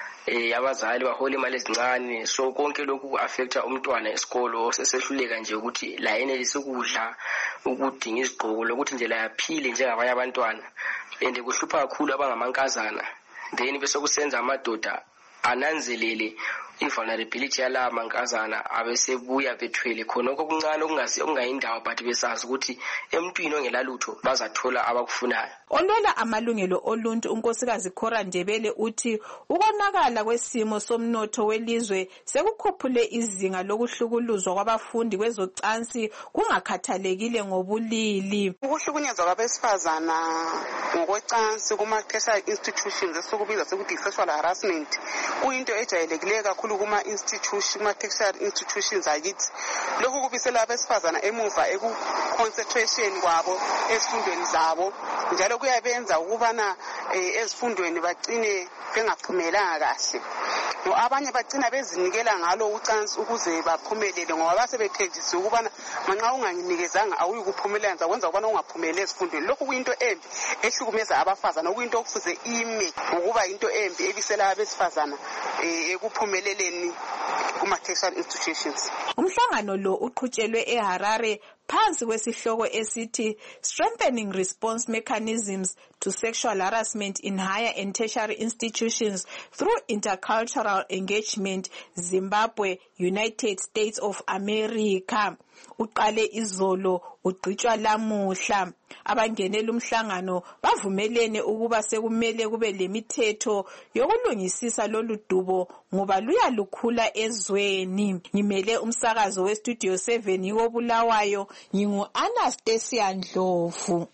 Speaker 27: abazali bahola imali ezincane, so konke lokhu affecta umntwana esikolo sesehluleka nje ukuthi la enelise ukudla, ukudinga izigqoko lokuthi nje la yaphile njengabanye abantwana. And kuhlupha kakhulu abangamankazana. Then bese kusenza amadoda ananzelele i-vulnerability yala mankazana abesebuya bethwele khonoko okuncane okungayindawo but besazi ukuthi emntwini ongelalutho bazathola abakufunayo.
Speaker 20: Olwela amalungelo oluntu unkosikazi Cora Ndebele uthi ukonakala kwesimo somnotho welizwe sekukhuphule izinga lokuhlukuluzwa kwabafundi kwezocansi kungakhathalekile ngobulili.
Speaker 12: Ukuhlukunyezwa kwabesifazana ngokwecansi kuma-tertiary institutions esikubiza sekuthi sexual harassment kuyinto ejayelekileyo kakhulu kuma-tertiary institutions akithi. Lokhu kubisela abesifazana emuva eku-concentration kwabo ezifundweni zabo, njalo kuyabenza ukubana ezifundweni bagcine bengaphumelanga kahle. Abanye bagcina bezinikela ngalo ucansi ukuze baphumelele ngoba basebethenjisiwe ukubana manxa unganginikezanga awuyikuphumelela nzakwenza ukubana ungaphumeleli ezifundweni. Lokhu kuyinto embi ehlukumeza abafazana, okuyinto okufuze ime ngokuba into embi ebisela abesifazana ekuphumeleleni kuma-tertiary institutions.
Speaker 20: Umhlangano lo uqhutshelwe eHarare phansi kwesihloko esithi Strengthening Response Mechanisms to Sexual Harassment in Higher and Tertiary Institutions Through Intercultural Engagement, Zimbabwe, United States of America. Uqale izolo ugqitshwa lamuhla. Abangenela umhlangano bavumelene ukuba sekumele kube lemithetho yokulungisisa lolu dubo ngoba luyalukhula ezweni. Ngimele umsakazo weStudio 7 yiko Bulawayo, ngingu Anastasia Ndlovu.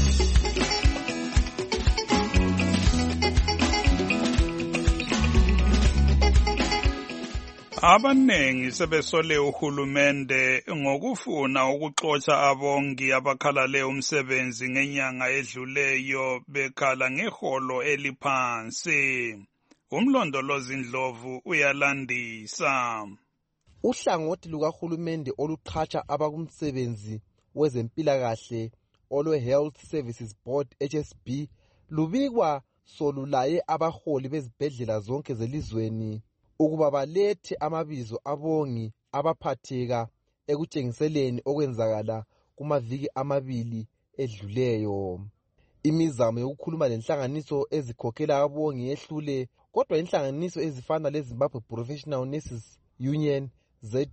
Speaker 25: Abanengi sebesole uhulumende ngokufuna ukuxotsha abongi abakhalale umsebenzi ngenyanga edluleyo bekhala ngeholo eliphansi. Umlondolozi Ndlovu uyalandisa.
Speaker 13: Uhlangothi lukahulumende oluqhatsha abakumsebenzi wezempilakahle olwe-Health Services Board HSB lubikwa solulaye abaholi bezibhedlela zonke zelizweni ukuba balethe amabizo abongi abaphatheka ekutshengiseleni okwenzakala kumaviki amabili edluleyo. Imizamo yokukhuluma lenhlanganiso ezikhokhela abongi yehlule, kodwa inhlanganiso ezifana leZimbabwe Professional Nurses Union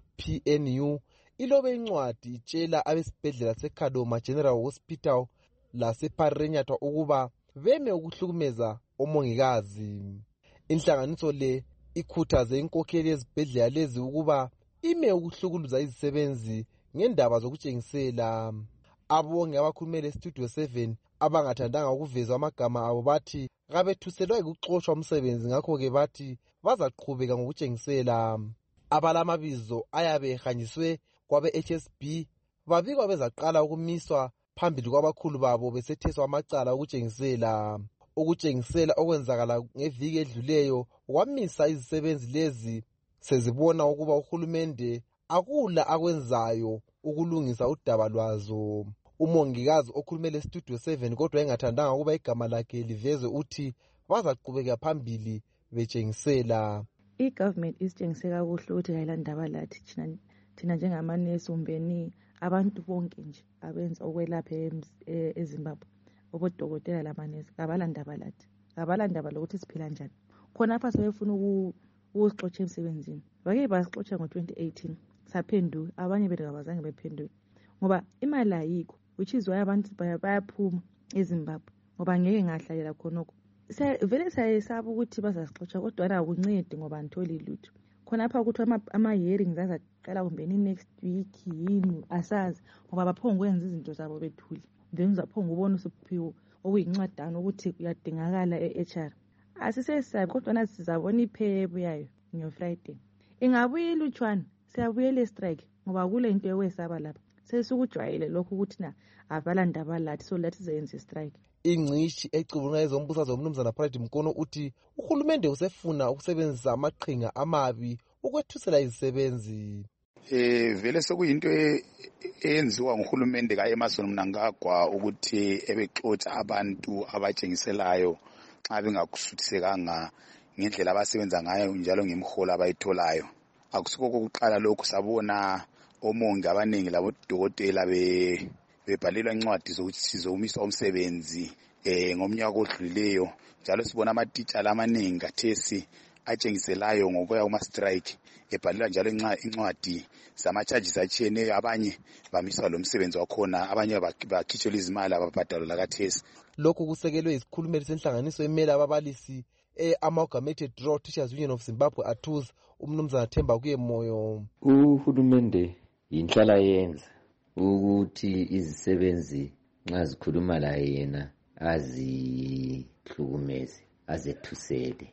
Speaker 13: ZPNU ilobe incwadi itshela abesibhedlela seKadoma General Hospital lasePharenyatwa ukuba beme ukuhlukumeza omongikazi. Inhlanganiso le ikhuthaze inkokheli yezibhedlela lezi ukuba ime ukuhlukuluza izisebenzi ngendaba zokutshengisela. Abongi abakhulumele Studio 7 abangathandanga ukuvezwa amagama abo bathi kabethuselwa ukuxoshwa umsebenzi, ngakho-ke bathi bazaqhubeka ngokutshengisela. Abalamabizo ayabe ehanjiswe kwabe-HSB babikwa bezaqala ukumiswa phambili kwabakhulu babo besetheswa amacala okutshengisela. Ukutshengisela okwenzakala ngeviki edluleyo kwamisa izisebenzi lezi sezibona ukuba uhulumende akula akwenzayo ukulungisa udaba lwazo. Umongikazi okhulumele Studio 7 kodwa engathandanga ukuba igama lakhe livezwe uthi bazaqhubeka phambili betshengisela.
Speaker 2: I-government isitshengise kakuhle ukuthi kayilandaba lathi thina njengamanesi umbeni abantu bonke nje abenza ukwelapha eZimbabwe, obodokotela lamanesi kabalandaba lathi, kabalandaba lokuthi siphila njani. Khonapha sebefuna ukusixotsha emsebenzini. Bake basixotsha ngo-2018 saphenduka, abanye bethu kabazange bephenduke ngoba imali ayikho, which is why abantu bayaphuma eZimbabwe ngoba ngeke ngahlalela khonoko. Vele sayesaba ukuthi bazasixotsha kodwa akuncedi ngoba antholi lutho. Khonapha ukuthi ama-hearings azaqala kumbe next week yini asazi ngoba baphonga ukwenza izinto zabo bethule. Then uzaphonga ubona usuphiwo okuyincwadana ukuthi uyadingakala e-HR. Asisesabi kodwa nathi sizabona iphebo yayo ngo-Friday. Ingabuye ilutshwana, siyabuyela e-strike ngoba kule into yokwesaba lapha. Sesukujwayele lokho ukuthi na abalandaba lathi so lathi sizenze i-strike.
Speaker 13: Ingcishi ecubulunga ezombusazo umnumzana Pride Mkono uthi uhulumende usefuna ukusebenzisa amaqhinga amabi ukwethusela izisebenzi.
Speaker 15: Vele sekuyinto eyenziwa nguhulumende kaEmmerson Mnangagwa ukuthi ebexotsha abantu abatshengiselayo xa bengakusuthisekanga ngendlela abasebenza ngayo njalo ngemiholo abayitholayo. Akusikho kokuqala lokhu, sabona omongi abaningi labodokotela bebhalelwa incwadi zokuthi sizomiswa umsebenzi ngomnyaka odlulileyo, njalo sibona amatitshala amaningi kathesi atshengiselayo ngokuya kuma-strike ebhalelwa njalo incwadi zama-charges atshiyeneyo. Abanye bamiswa lo msebenzi wakhona, abanye bakhitshelwa izimali ababhadalwa lakathesi.
Speaker 13: Lokhu kusekelwe isikhulumeli senhlanganiso emele ababalisi Amalgamated Rural Teachers Union of Zimbabwe ATUZ, umnumzana Themba Kuyemoyo.
Speaker 16: Uhulumende yinhlala yenza ukuthi izisebenzi nxa zikhuluma la yena azihlukumeze, azethusele,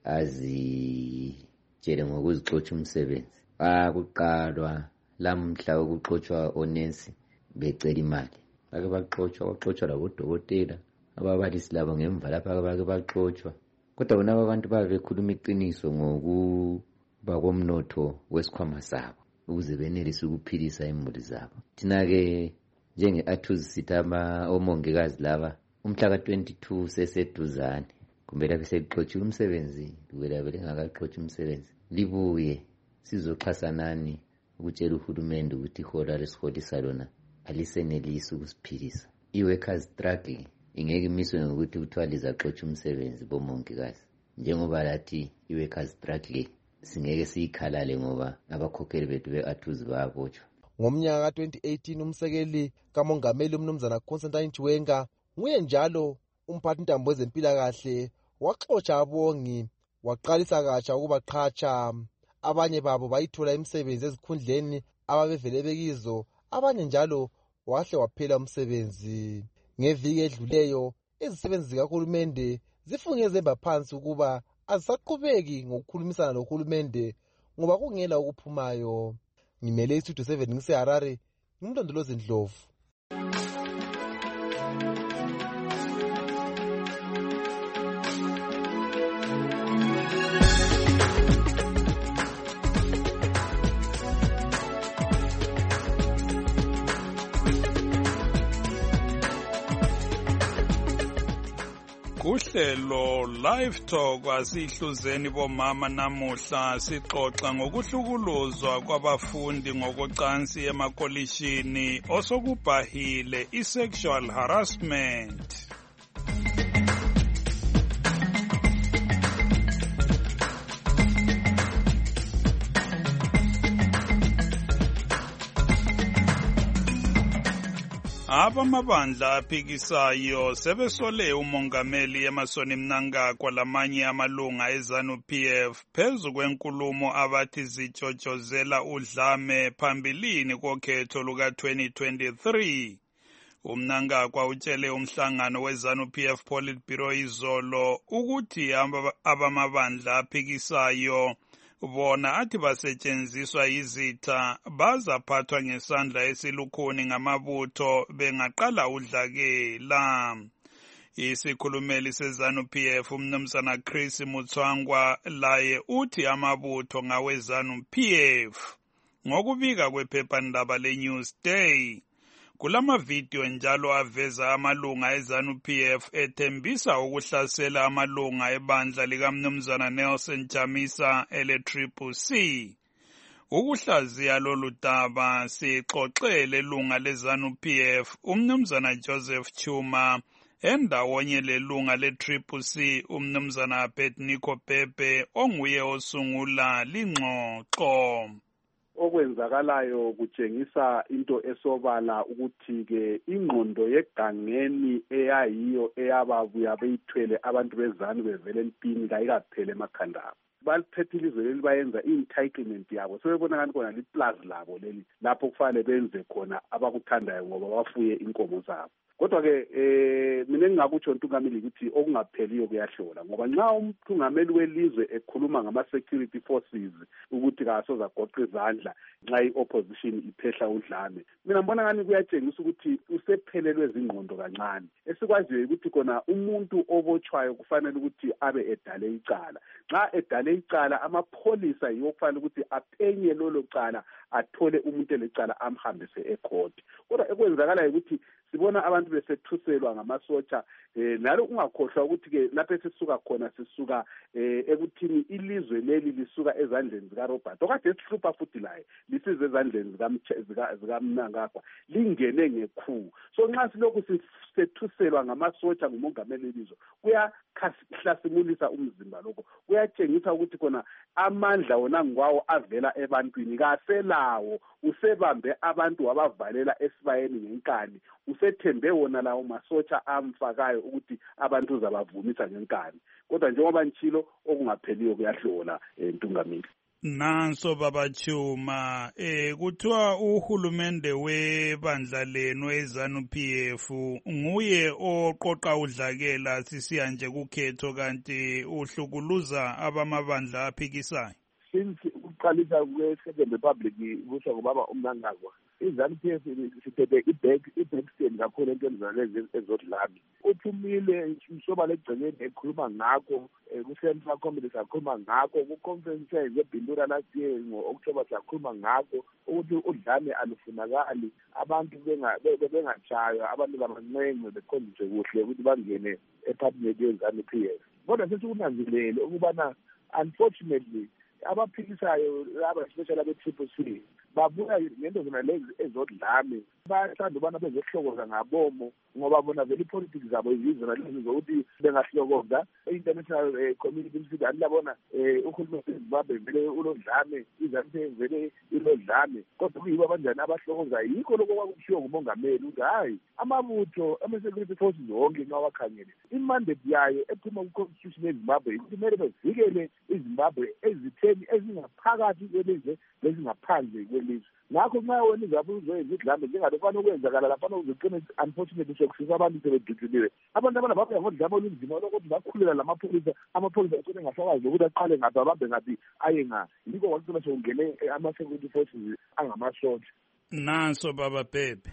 Speaker 16: azitshele ngokuzixotsha umsebenzi. Kuqalwa lamhla ukuxotshwa onensi becela imali, bake baxotshwa labodokotela, ababalisi labo ngemva lapha bake baxotshwa. Kodwa bona abantu babe bekhuluma iqiniso ngokuba komnotho wesikhwama sabo ukuze benelise ukuphilisa imuli zabo. Thina-ke njenge-ATUZ sithi omongikazi laba umhla ka-22 seseduzane, kumbe labe selixotshiwe umsebenzi, labe lingakaxotshi umsebenzi, libuye sizoxhasanani ukutshela uhulumende ukuthi ihola lesiholisa lona alisenelisi ukusiphilisa. I-workers struggle ingeke imiswe ngokuthi kuthiwa lizaxotsha umsebenzi bomongikazi, njengoba lathi i-workers struggle singeke siyikhalale ngoba abakhokheli bethu be-ATUZ bayabotshwa.
Speaker 13: Ngomnyaka ka-2018 umsekeli kamongameli umnumzana Constantine Chiwenga nguye njalo umphathintambo wezempilakahle waxotsha abongi, waqalisa katsha ukubaqhatsha. Abanye babo bayithola imisebenzi ezikhundleni ababevele bekizo, abanye njalo wahle waphela umsebenzi. Ngeviki edluleyo izisebenzi zikahulumende zifunge zemba phansi ukuba azisaqhubeki ngokukhulumisana lohulumende ngoba kungela ukuphumayo. Ngimele iStudio 7 ngiseHarare, ngimlondolozi Ndlovu.
Speaker 25: Kuhlelo Live Talk asihluzeni bomama namuhla sixoxa ngokuhlukuluzwa kwabafundi ngokocansi emakolishini osokubhahile i-sexual harassment. Abamabandla aphikisayo sebesole umongameli Emmerson Mnangagwa lamanye amalunga eZANU-PF phezu kwenkulumo abathi zitshotshozela udlame phambilini kokhetho luka-2023. UMnangagwa utshele umhlangano weZANU-PF Politburo izolo ukuthi abamabandla aphikisayo bona athi basetshenziswa izitha bazaphathwa ngesandla esilukhuni ngamabutho bengaqala udlakela. Isikhulumeli seZANU-PF umnumzana Chris Mutswangwa laye uthi amabutho ngaweZANU-PF. Ngokubika kwephephandaba leNewsday, kulamavidiyo njalo aveza amalunga eZANU-PF ethembisa ukuhlasela amalunga ebandla likamnumzana Nelson Chamisa ele-CCC. Ukuhlaziya lolu daba sixoxele lunga leZANU-PF umnumzana Joseph Chuma endawonye lelunga le-CCC umnumzana Abednego Pepe onguye osungula lingxoxo.
Speaker 1: Okwenzakalayo kutshengisa into esobala ukuthi-ke ingqondo yegangeni eyayiyo eyababuya beyithwele abantu bezanu bevele empini kayikaphele emakhanda abo. Balithethe ilizwe leli bayenza i-entitlement yabo sebebona ngani khona liplazi labo leli lapho kufanele benze khona abakuthandayo ngoba bafuye inkomo zabo. Kodwa-ke mina engingakutsho ntungameli ukuthi okungapheliyo kuyahlola ngoba nxa umthungameli welizwe ekhuluma ngama-security forces ukuthi kasoze agoqe izandla nxa i-opposition iphehla udlame, mina mbona ngani kuyatshengisa ukuthi usephelelwe zingqondo kancane. Esikwaziyo ukuthi khona umuntu obotshwayo kufanele ukuthi abe edale icala. Nxa edale icala amapholisa yiwo kufanele ukuthi aphenye lolo cala athole umuntu elecala amhambise ekhoti. Kodwa ekwenzakalayo ukuthi sibona abantu besethuselwa ngamasotsha nalo ungakhohlwa ukuthi-ke lapho esisuka khona sisuka ekuthini ilizwe leli lisuka ezandleni zikaRobert okade esihlupha futhi laye lisize ezandleni zikaMnangagwa lingene ngekhulu. So nxa silokhu sethuselwa ngamasotsha ngumongameli welizwe kuyahlasimulisa umzimba lokho, kuyatshengisa ukuthi khona amandla wona ngwawo avela ebantwini kaselawo, usebambe abantu wabavalela esibayeni ngenkani, usethembe wona lawo masotsha amfakayo ukuthi abantu uzabavumisa ngenkani. Kodwa njengoba nchilo okungapheliyo kuyahlola ntungameli.
Speaker 25: Nanso baba Chuma, kuthiwa uhulumende webandla lenu eZANU-PF nguye oqoqa udlakela sisiya nje kukhetho kanti uhlukuluza abamabandla aphikisayo.
Speaker 3: Since uqalisa kwe-Second Republic kusho ngobaba uMnangagwa, iZANU-PF sithethe i-backstand kakhulu entweni zalezi ezodlame. Uthumile msobala egcekeni ekhuluma ngakho, ku-Central Committee sakhuluma ngakho, ku-conference zebhindura last year ngo-October sakhuluma ngakho ukuthi udlame alufunakali, abantu bengatshaywa, abantu babancenge bekhonjiswe kuhle ukuthi bangene ephathimenti yeZANU-PF. Kodwa sesikunanzelele ukubana unfortunately abaphikisayo laba especially abe-CCC babuya ngento zona lezi ezodlame, bayathanda ubana bezohlokoza ngabomo ngoba bona vele ipolitiki zabo yizona lezi zokuthi bengahlokoza i-international community msithi alibona uhulumeni weZimbabwe vele ulodlame, iZANU-PF vele ilodlame. Kodwa kuyibo abanjani abahlokoza? Yikho lokho kwakushiwo ngumongameli ukuthi hayi amabutho ama-security forces wonke nxa wakhangele imandate yayo ephuma ku-constitution yeZimbabwe ukuthi kumele bevikele iZimbabwe ezitheni ezingaphakathi kwelizwe lezingaphandle kwelizwe. Ngakho nxa wena izabe uzoyenza idlame njengalofana okwenzakala laphana uzoqina unfortunately sokusiza abantu sebeduduliwe. Abantu abana babuya ngodlame olunzima lokuthi bakhulela lamapholisa, amapholisa ecine ngasakwazi ukuthi aqale ngaphi abambe ngaphi aye ngaphi. Yikho kwacina sekungene ama-security forces angamasotsha.
Speaker 25: Nanso baba Pepe.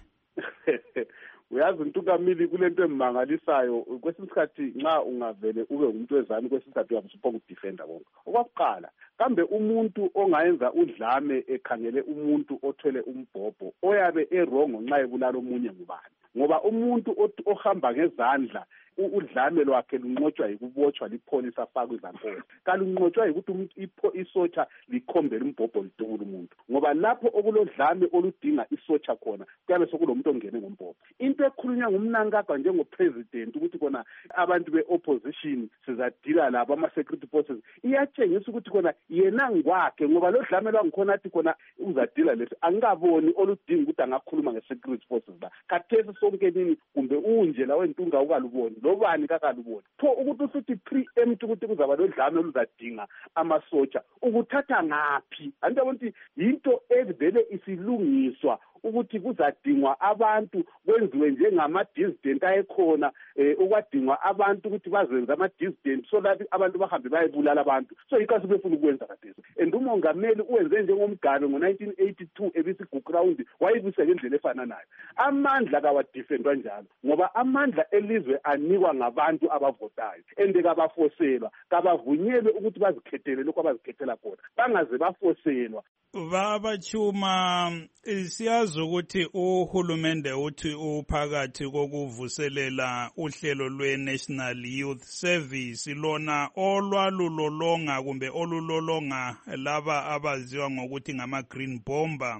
Speaker 1: Uyazi ntungamili kulento emangalisayo kwesinye isikhathi nxa ungavele ube umuntu wezanu kwesinye isikhathi uyabusuphoka ukudefenda konke. Okwakuqala, kambe umuntu ongayenza udlame ekhangele umuntu othwele umbhobho oyabe erongo nxa ebulala omunye ngubani? Ngoba umuntu ohamba ngezandla udlame lwakhe lunqotshwa yikubotshwa lipholisa afakwe izankolo, kalunqotshwa yikuthi isotsha likhombele umbhobho lidukule umuntu, ngoba lapho okulodlame oludinga isotsha khona kuyabe sekulomuntu ongene ngombhobho. Into ekhulunywa ngumnankagwa njengopresident ukuthi kona abantu be-opposition sizadila labo ama-security forces iyatshengisa ukuthi kona yena ngokwakhe, ngoba lo dlame lwangikhona athi khona uzadila lesi angikaboni oludinga ukuthi angakhuluma nge-security forces la. Khathesi sonke nini kumbe unje la wentunga ukaluboni lobani kakaluboni pho ukuthi usithi preempt ukuthi kuzaba lo dlame oluzadinga amasotsha ukuthatha ngaphi? Andiyabona ukuthi yinto evele isilungiswa ukuthi kuzadingwa abantu kwenziwe njengama-dissident ayekhona okwadingwa abantu ukuthi bazenze ama-dissident so that abantu bahambe bayebulala abantu. So yikho sibefuna ukwenza kathesi. And umongameli uwenze njengomgalo ngo-1982 ebisi-Book Round wayibuse ngendlela efananayo. Amandla kawadifendwa njalo ngoba amandla elizwe anikwa ngabantu abavotayo and kabafoselwa, kabavunyelwe ukuthi bazikhethele lokho abazikhethela khona, bangaze bafoselwa.
Speaker 25: Baba Chuma, siyazi ukuthi uhulumende uthi uphakathi kokuvuselela uhlelo lwe-National Youth Service lona olwalulolonga kumbe olulolonga laba abaziwa ngokuthi ngama-green bomber.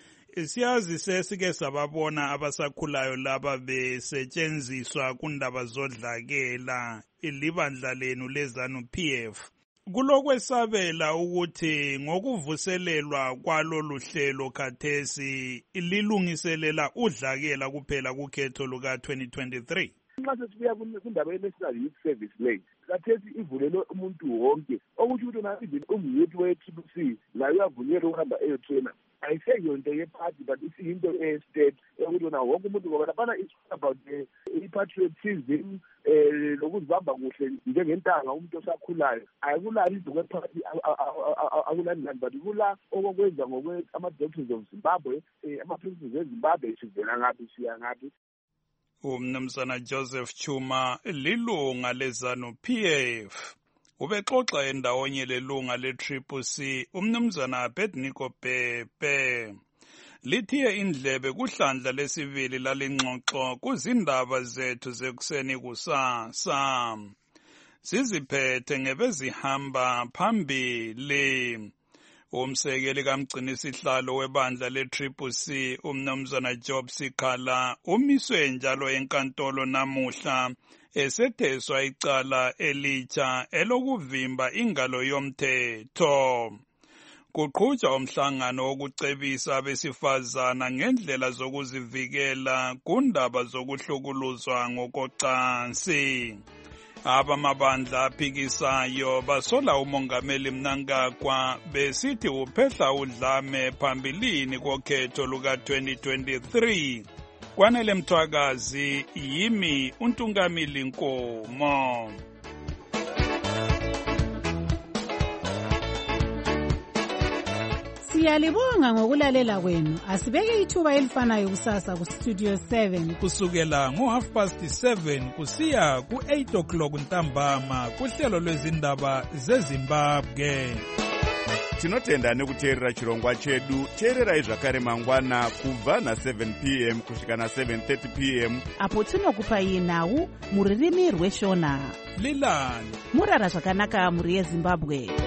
Speaker 25: Siyazi sesike sababona abasakhulayo laba besetshenziswa kundaba zodlakela ilibandla lenu leZANU-PF. Kulokwesabela ukuthi ngokuvuselelwa kwalolu hlelo khathesi lilungiselela udlakela kuphela kukhetho luka-2023.
Speaker 3: Nxa sesibuya kundaba ye-National Youth Service le khathesi ivulelwe umuntu wonke, okusho ukuthi nathi umyouth we-TPC layo uyavunyelwa ukuhamba eyotrena. Ayiseyonto into ye-party but isiyinto e-state yokuthi wona wonke umuntu ngoba laphana it's about i-patriotism lokuzibamba kuhle njengentanga umuntu osakhulayo. Ayikulali into kwe-party akulani nani but kula okokwenza ama-doctors of Zimbabwe, ama-principles eZimbabwe sivela ngaphi siya ngaphi.
Speaker 25: Umnumzana Joseph Chuma lilunga leZANU-PF ubexoxa endawonye lelunga le-CCC umnumzana Abednego Pepe. Lithiye indlebe kuhlandla lesibili lalingxoxo kuzindaba zethu zekuseni kusasa. Siziphethe ngebezihamba phambili. Umsekeli kamgcinisihlalo webandla le-CCC umnumzana Job Sikhala umiswe njalo enkantolo namuhla esetheswa icala elitsha elokuvimba ingalo yomthetho. Kuqhutshwa umhlangano wokucebisa abesifazana ngendlela zokuzivikela kundaba zokuhlukuluzwa ngokocansi. Abamabandla aphikisayo basola umongameli Mnangagwa besithi uphehla udlame phambilini kokhetho luka-2023. Kwanele Mthwakazi, yimi uNtungamili Nkomo.
Speaker 6: Siyalibonga ngokulalela kwenu. Asibeke ithuba elifanayo kusasa ku Studio 7
Speaker 25: kusukela ngo7:30 kusiya ku8 o'clock ntambama kuhlelo lwezindaba zeZimbabwe.
Speaker 17: Tinotenda nekuteerera chirongwa chedu. Teererai zvakare mangwana kubva na7 p.m. kusvika na7:30 p.m.
Speaker 6: apo tinokupai nhau muririmi rweshona.
Speaker 25: Lilani
Speaker 6: murara zvakanaka muri yeZimbabwe.